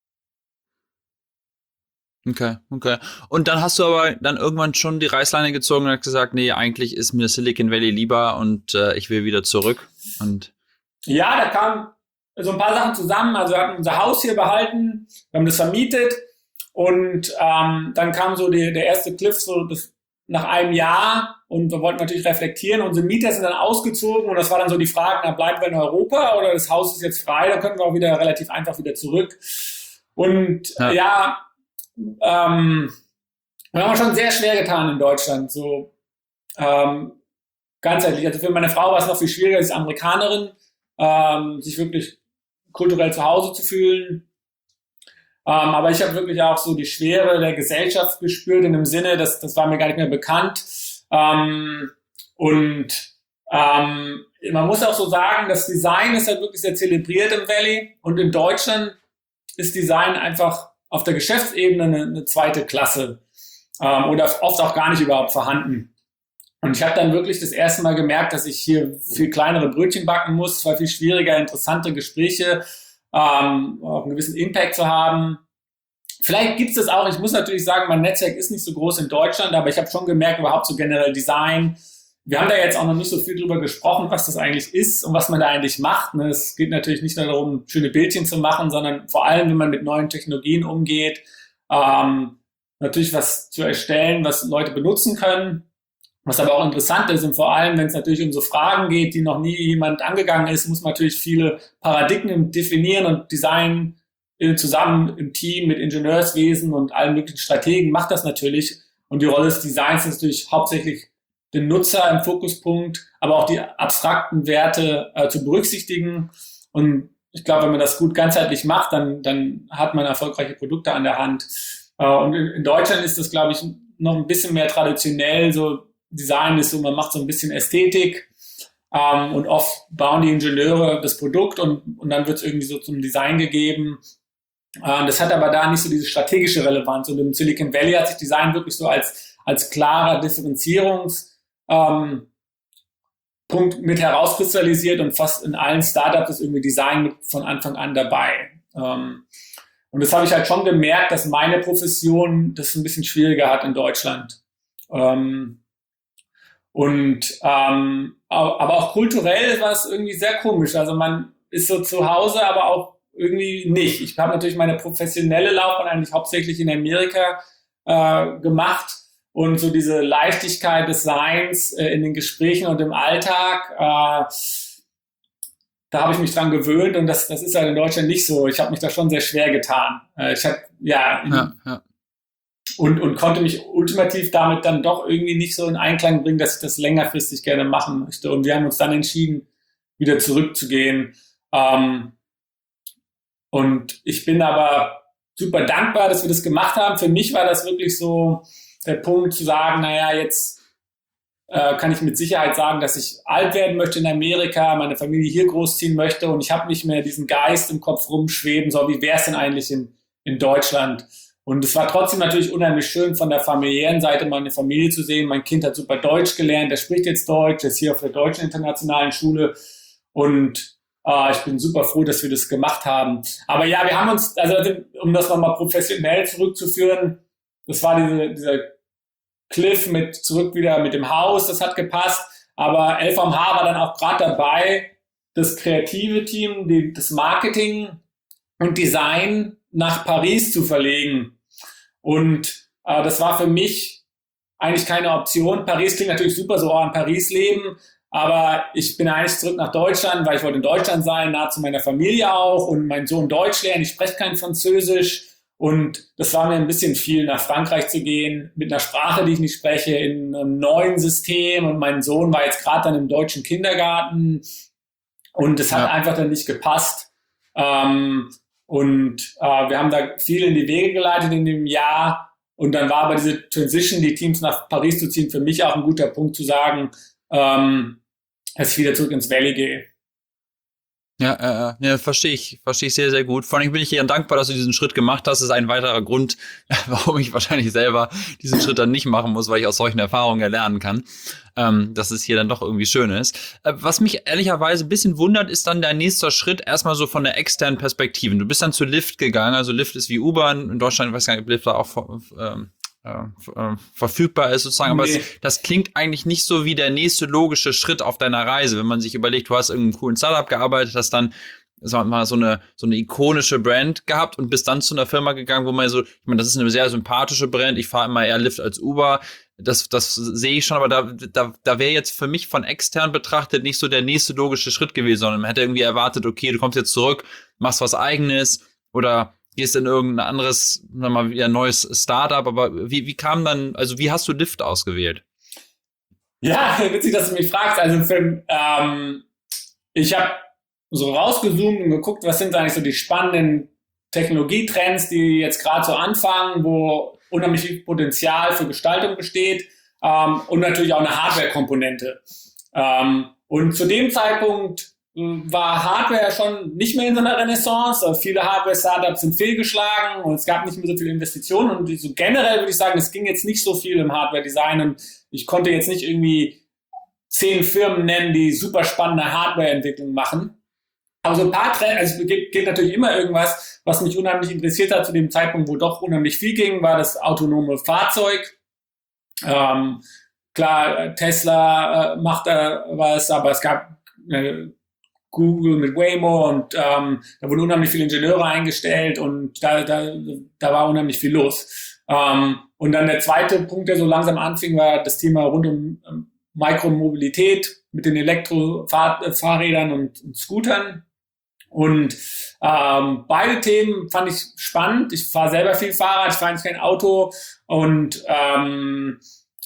Okay, okay. Und dann hast du aber dann irgendwann schon die Reißleine gezogen und hast gesagt, nee, eigentlich ist mir Silicon Valley lieber und äh, ich will wieder zurück. Und ja, da kamen so ein paar Sachen zusammen. Also wir hatten unser Haus hier behalten, wir haben das vermietet. Und ähm, dann kam so die, der erste Cliff so das, nach einem Jahr und wir wollten natürlich reflektieren. Unsere Mieter sind dann ausgezogen und das war dann so die Frage, na, bleiben wir in Europa oder das Haus ist jetzt frei, da können wir auch wieder relativ einfach wieder zurück. Und ja, ja ähm, wir haben uns schon sehr schwer getan in Deutschland, so ähm, ganzheitlich. Also für meine Frau war es noch viel schwieriger, sie ist Amerikanerin, ähm, sich wirklich kulturell zu Hause zu fühlen. Ähm, aber ich habe wirklich auch so die Schwere der Gesellschaft gespürt in dem Sinne, dass das war mir gar nicht mehr bekannt. Ähm, und ähm, man muss auch so sagen, das Design ist halt wirklich sehr zelebriert im Valley und in Deutschland ist Design einfach auf der Geschäftsebene eine, eine zweite Klasse ähm, oder oft auch gar nicht überhaupt vorhanden. Und ich habe dann wirklich das erste Mal gemerkt, dass ich hier viel kleinere Brötchen backen muss, es war viel schwieriger, interessante Gespräche, ähm, auch einen gewissen Impact zu haben. vielleicht gibt es das auch. Ich muss natürlich sagen, mein Netzwerk ist nicht so groß in Deutschland, aber ich habe schon gemerkt, überhaupt so generell Design. Wir haben da jetzt auch noch nicht so viel drüber gesprochen, was das eigentlich ist und was man da eigentlich macht. Es geht natürlich nicht nur darum, schöne Bildchen zu machen, sondern vor allem, wenn man mit neuen Technologien umgeht, ähm, natürlich was zu erstellen, was Leute benutzen können. Was aber auch interessant ist und vor allem, wenn es natürlich um so Fragen geht, die noch nie jemand angegangen ist, muss man natürlich viele Paradigmen definieren und Design zusammen im Team mit Ingenieurswesen und allen möglichen Strategen macht das natürlich. Und die Rolle des Designs ist natürlich hauptsächlich den Nutzer im Fokuspunkt, aber auch die abstrakten Werte äh, zu berücksichtigen. Und ich glaube, wenn man das gut ganzheitlich macht, dann, dann hat man erfolgreiche Produkte an der Hand. Äh, und in, in Deutschland ist das, glaube ich, noch ein bisschen mehr traditionell. So Design ist so, man macht so ein bisschen Ästhetik ähm, und oft bauen die Ingenieure das Produkt und, und dann wird es irgendwie so zum Design gegeben. Äh, das hat aber da nicht so diese strategische Relevanz. Und im Silicon Valley hat sich Design wirklich so als, als klarer Differenzierungs ähm, Punkt mit herauskristallisiert und fast in allen Startups ist irgendwie Design mit von Anfang an dabei. Ähm, und das habe ich halt schon gemerkt, dass meine Profession das ein bisschen schwieriger hat in Deutschland. Ähm, Und ähm, aber auch kulturell war es irgendwie sehr komisch. Also man ist so zu Hause, aber auch irgendwie nicht. Ich habe natürlich meine professionelle Laufbahn eigentlich hauptsächlich in Amerika äh, gemacht und so diese Leichtigkeit des Seins äh, in den Gesprächen und im Alltag, äh, da habe ich mich dran gewöhnt und das, das ist halt in Deutschland nicht so. Ich habe mich da schon sehr schwer getan. Äh, ich habe ja, in, ja, ja. Und, und konnte mich ultimativ damit dann doch irgendwie nicht so in Einklang bringen, dass ich das längerfristig gerne machen möchte. Und wir haben uns dann entschieden, wieder zurückzugehen. Ähm, und ich bin aber super dankbar, dass wir das gemacht haben. Für mich war das wirklich so der Punkt zu sagen, naja, jetzt äh, kann ich mit Sicherheit sagen, dass ich alt werden möchte in Amerika, meine Familie hier großziehen möchte und ich habe nicht mehr diesen Geist im Kopf rumschweben, so wie wäre es denn eigentlich in, in Deutschland? Und es war trotzdem natürlich unheimlich schön, von der familiären Seite meine Familie zu sehen. Mein Kind hat super Deutsch gelernt, er spricht jetzt Deutsch, er ist hier auf der deutschen internationalen Schule und äh, ich bin super froh, dass wir das gemacht haben. Aber ja, wir haben uns, also um das nochmal professionell zurückzuführen, das war diese, dieser Cliff mit zurück wieder mit dem Haus, das hat gepasst, aber L V M H war dann auch gerade dabei, das kreative Team, die, das Marketing und Design nach Paris zu verlegen. Und äh, das war für mich eigentlich keine Option. Paris klingt natürlich super, so auch in Paris leben, aber ich bin eigentlich zurück nach Deutschland, weil ich wollte in Deutschland sein, nah zu meiner Familie auch und mein Sohn Deutsch lernen. Ich spreche kein Französisch und das war mir ein bisschen viel, nach Frankreich zu gehen, mit einer Sprache, die ich nicht spreche, in einem neuen System und mein Sohn war jetzt gerade dann im deutschen Kindergarten und es hat ja. einfach dann nicht gepasst. Ähm, Und äh, wir haben da viel in die Wege geleitet in dem Jahr. Und dann war aber diese Transition, die Teams nach Paris zu ziehen, für mich auch ein guter Punkt zu sagen, ähm, dass ich wieder zurück ins Valley gehe. Ja, äh, ja, verstehe ich, verstehe ich sehr, sehr gut. Vor allem bin ich dir dankbar, dass du diesen Schritt gemacht hast. Das ist ein weiterer Grund, warum ich wahrscheinlich selber diesen Schritt dann nicht machen muss, weil ich aus solchen Erfahrungen ja lernen kann, ähm, dass es hier dann doch irgendwie schön ist. Äh, was mich ehrlicherweise ein bisschen wundert, ist dann der nächste Schritt erstmal so von der externen Perspektive. Du bist dann zu Lyft gegangen, also Lyft ist wie Uber in Deutschland, ich weiß gar nicht, ob Lyft da auch ähm, äh, verfügbar ist sozusagen, aber Nee. es, das klingt eigentlich nicht so wie der nächste logische Schritt auf deiner Reise, wenn man sich überlegt, du hast in einem coolen Startup gearbeitet, hast dann sagen wir mal so eine so eine ikonische Brand gehabt und bist dann zu einer Firma gegangen, wo man so, ich meine, das ist eine sehr sympathische Brand, ich fahre immer eher Lyft als Uber, das das sehe ich schon, aber da da da wäre jetzt für mich von extern betrachtet nicht so der nächste logische Schritt gewesen, sondern man hätte irgendwie erwartet, okay, du kommst jetzt zurück, machst was Eigenes oder gehst in irgendein anderes, sagen wir mal, wieder neues Startup, aber wie, wie kam dann, also wie hast du Lyft ausgewählt? Ja, witzig, dass du mich fragst. Also für, ähm, ich habe so rausgezoomt und geguckt, was sind eigentlich so die spannenden Technologietrends, die jetzt gerade so anfangen, wo unheimlich viel Potenzial für Gestaltung besteht ähm, und natürlich auch eine Hardware-Komponente. Ähm, und zu dem Zeitpunkt war Hardware schon nicht mehr in so einer Renaissance. Also viele Hardware-Startups sind fehlgeschlagen und es gab nicht mehr so viele Investitionen. Und so generell würde ich sagen, es ging jetzt nicht so viel im Hardware-Design und ich konnte jetzt nicht irgendwie zehn Firmen nennen, die super spannende Hardware-Entwicklung machen. Aber so ein paar Trends, also es geht, geht natürlich immer irgendwas, was mich unheimlich interessiert hat zu dem Zeitpunkt, wo doch unheimlich viel ging, war das autonome Fahrzeug. Ähm, klar, Tesla äh, macht da was, aber es gab äh, Google mit Waymo und ähm, da wurden unheimlich viele Ingenieure eingestellt und da, da, da war unheimlich viel los. Ähm, und dann der zweite Punkt, der so langsam anfing, war das Thema rund um ähm, Mikromobilität mit den Elektrofahrrädern und, und Scootern. Und ähm, beide Themen fand ich spannend. Ich fahre selber viel Fahrrad, ich fahre eigentlich kein Auto und ähm,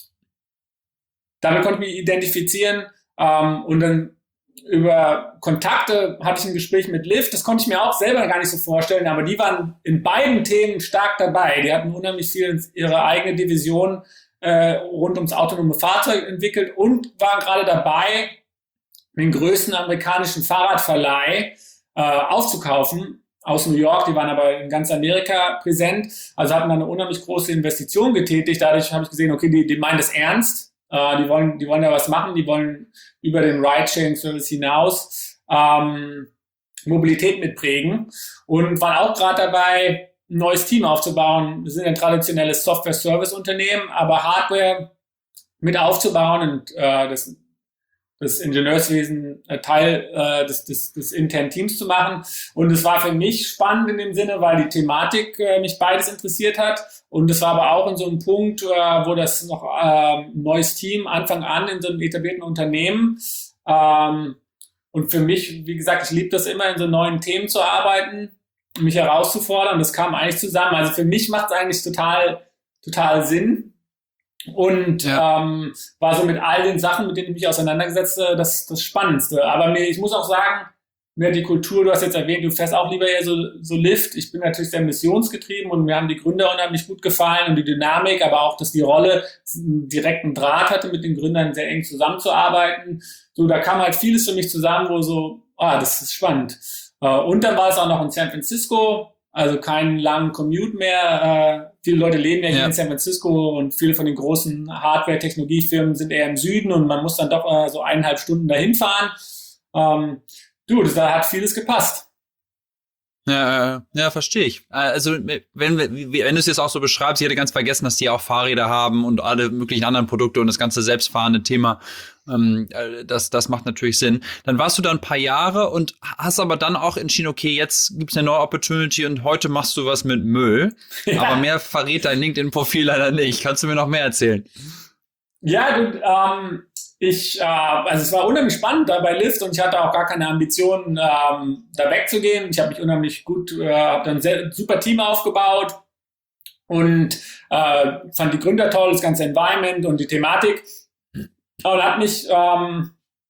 damit konnte ich mich identifizieren. Ähm, und dann über Kontakte hatte ich ein Gespräch mit Lyft. Das konnte ich mir auch selber gar nicht so vorstellen, aber die waren in beiden Themen stark dabei. Die hatten unheimlich viel ihre eigene Division äh, rund ums autonome Fahrzeug entwickelt und waren gerade dabei, den größten amerikanischen Fahrradverleih äh, aufzukaufen aus New York. Die waren aber in ganz Amerika präsent, also hatten eine unheimlich große Investition getätigt. Dadurch habe ich gesehen, okay, die, die meinen das ernst. Uh, die wollen, die wollen ja was machen, die wollen über den Ride-Sharing-Service hinaus ähm, Mobilität mitprägen und waren auch gerade dabei, ein neues Team aufzubauen. Wir sind ein traditionelles Software-Service-Unternehmen, aber Hardware mit aufzubauen und äh, das, das Ingenieurswesen äh, Teil äh, des, des, des internen Teams zu machen. Und es war für mich spannend in dem Sinne, weil die Thematik äh, mich beides interessiert hat. Und es war aber auch in so einem Punkt, äh, wo das noch äh, ein neues Team Anfang an in so einem etablierten Unternehmen. Ähm, und für mich, wie gesagt, ich liebe das immer, in so neuen Themen zu arbeiten, mich herauszufordern. Das kam eigentlich zusammen. Also für mich macht es eigentlich total, total Sinn. Und ja. ähm, war so mit all den Sachen, mit denen ich mich auseinandergesetzt habe, das, das Spannendste. Aber mir, ich muss auch sagen, mir hat die Kultur, du hast jetzt erwähnt, du fährst auch lieber eher so, so Lyft. Ich bin natürlich sehr missionsgetrieben und mir haben die Gründer unheimlich gut gefallen und die Dynamik, aber auch, dass die Rolle einen direkten Draht hatte, mit den Gründern sehr eng zusammenzuarbeiten. So, da kam halt vieles für mich zusammen, wo so, ah, das ist spannend. Und dann war es auch noch in San Francisco, also keinen langen Commute mehr. Äh, viele Leute leben ja hier ja. in San Francisco und viele von den großen Hardware-Technologiefirmen sind eher im Süden und man muss dann doch äh, so eineinhalb Stunden dahin fahren. Ähm, du, das, da hat vieles gepasst. Ja, ja, verstehe ich. Also wenn, wenn du es jetzt auch so beschreibst, ich hätte ganz vergessen, dass die auch Fahrräder haben und alle möglichen anderen Produkte und das ganze selbstfahrende Thema, ähm, das, das macht natürlich Sinn. Dann warst du da ein paar Jahre und hast aber dann auch entschieden, okay, jetzt gibt's eine neue Opportunity und heute machst du was mit Müll. Ja. Aber mehr verrät dein LinkedIn-Profil leider nicht. Kannst du mir noch mehr erzählen? Ja, du, ähm, ich, äh, also es war unheimlich spannend da bei Lyft und ich hatte auch gar keine Ambitionen, ähm, da wegzugehen. Ich habe mich unheimlich gut, äh, habe dann ein sehr, super Team aufgebaut und äh, fand die Gründer toll, das ganze Environment und die Thematik. Und hat mich ähm,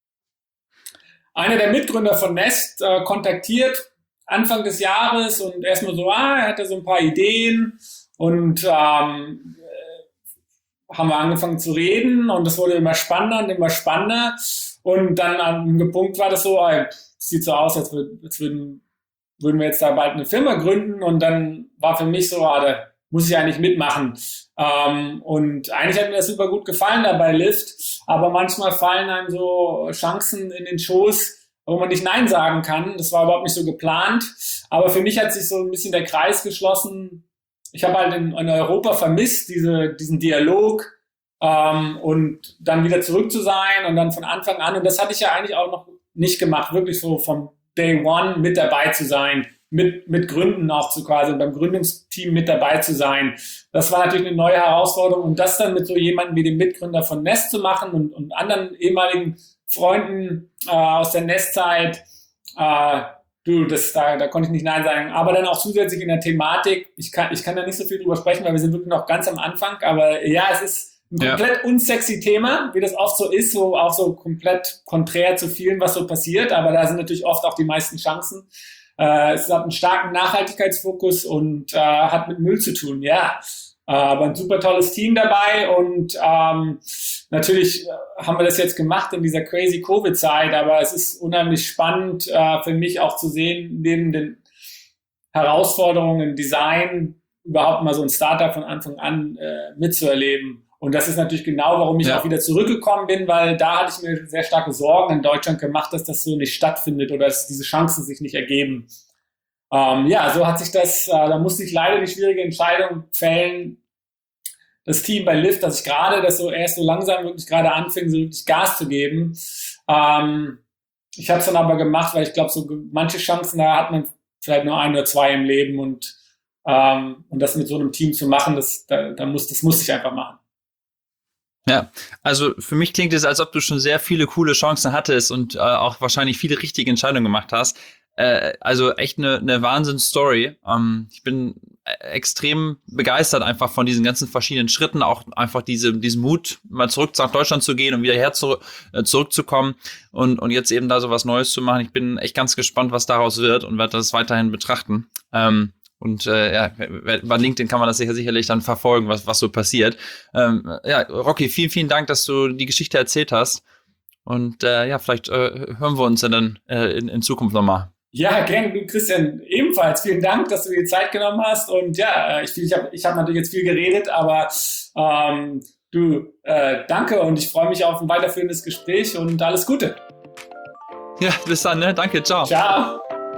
einer der Mitgründer von Nest äh, kontaktiert Anfang des Jahres und erstmal so, ah, er hatte so ein paar Ideen und ähm, haben wir angefangen zu reden und das wurde immer spannender und immer spannender und dann an einem Punkt war das so, ey, sieht so aus, als, würd, als würden, würden wir jetzt da bald eine Firma gründen und dann war für mich so, ah, da muss ich eigentlich mitmachen ähm, und eigentlich hat mir das super gut gefallen da bei Lyft, aber manchmal fallen einem so Chancen in den Schoß, wo man nicht Nein sagen kann, das war überhaupt nicht so geplant, aber für mich hat sich so ein bisschen der Kreis geschlossen. Ich habe halt in, in Europa vermisst, diese, diesen Dialog ähm, und dann wieder zurück zu sein und dann von Anfang an, und das hatte ich ja eigentlich auch noch nicht gemacht, wirklich so vom Day One mit dabei zu sein, mit, mit Gründen auch zu quasi, beim Gründungsteam mit dabei zu sein. Das war natürlich eine neue Herausforderung und das dann mit so jemandem wie dem Mitgründer von Nest zu machen und, und anderen ehemaligen Freunden äh, aus der Nestzeit, äh, Du, das, da, da konnte ich nicht Nein sagen. Aber dann auch zusätzlich in der Thematik, ich kann, ich kann da nicht so viel drüber sprechen, weil wir sind wirklich noch ganz am Anfang. Aber ja, es ist ein komplett ja. unsexy Thema, wie das oft so ist, so auch so komplett konträr zu vielen, was so passiert. Aber da sind natürlich oft auch die meisten Chancen. Äh, es hat einen starken Nachhaltigkeitsfokus und äh, hat mit Müll zu tun, ja. Äh, aber ein super tolles Team dabei und ähm, natürlich haben wir das jetzt gemacht in dieser crazy Covid-Zeit, aber es ist unheimlich spannend äh, für mich auch zu sehen, neben den Herausforderungen im Design überhaupt mal so ein Startup von Anfang an äh, mitzuerleben. Und das ist natürlich genau, warum ich ja. auch wieder zurückgekommen bin, weil da hatte ich mir sehr starke Sorgen in Deutschland gemacht, dass das so nicht stattfindet oder dass diese Chancen sich nicht ergeben. Ähm, ja, so hat sich das, äh, da musste ich leider die schwierige Entscheidung fällen, das Team bei Lyft, dass ich gerade das so erst so langsam wirklich gerade anfing, so wirklich Gas zu geben. Ähm, ich habe es dann aber gemacht, weil ich glaube, so manche Chancen, da hat man vielleicht nur ein oder zwei im Leben und, ähm, und das mit so einem Team zu machen, das, da, da muss, das muss ich einfach machen. Ja, also für mich klingt es, als ob du schon sehr viele coole Chancen hattest und äh, auch wahrscheinlich viele richtige Entscheidungen gemacht hast. Äh, also echt eine, eine Wahnsinns-Story. Ähm, ich bin extrem begeistert einfach von diesen ganzen verschiedenen Schritten, auch einfach diese, diesen Mut, mal zurück nach Deutschland zu gehen und wieder her zu, äh, zurückzukommen und, und jetzt eben da so was Neues zu machen. Ich bin echt ganz gespannt, was daraus wird und werde das weiterhin betrachten. Ähm, Und äh, ja, bei LinkedIn kann man das sicher, sicherlich dann verfolgen, was, was so passiert. Ähm, ja, Rocky, vielen, vielen Dank, dass du die Geschichte erzählt hast. Und äh, ja, vielleicht äh, hören wir uns dann äh, in, in Zukunft nochmal. Ja, gern, du Christian, ebenfalls. Vielen Dank, dass du dir die Zeit genommen hast. Und ja, ich, ich habe ich hab natürlich jetzt viel geredet, aber ähm, du, äh, danke und ich freue mich auf ein weiterführendes Gespräch und alles Gute. Ja, bis dann, ne? Danke, ciao. Ciao.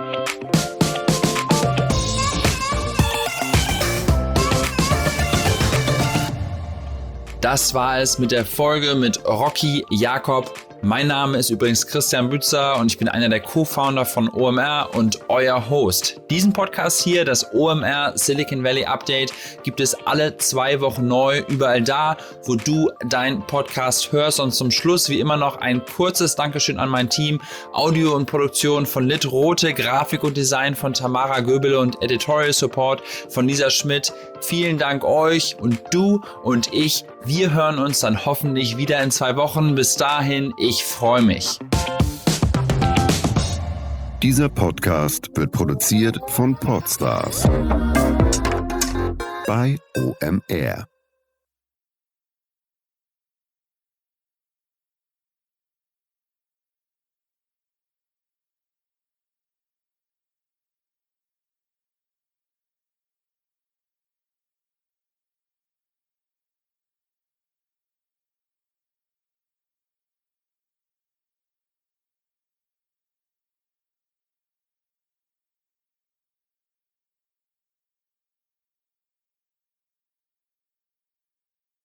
Das war es mit der Folge mit Rocky Jakob. Mein Name ist übrigens Christian Bützer und ich bin einer der Co-Founder von O M R und euer Host. Diesen Podcast hier, das O M R Silicon Valley Update, gibt es alle zwei Wochen neu, überall da, wo du deinen Podcast hörst. Und zum Schluss wie immer noch ein kurzes Dankeschön an mein Team. Audio und Produktion von Lit Rote, Grafik und Design von Tamara Göbele und Editorial Support von Lisa Schmidt. Vielen Dank euch und du und ich. Wir hören uns dann hoffentlich wieder in zwei Wochen. Bis dahin, ich freue mich. Dieser Podcast wird produziert von Podstars bei O M R.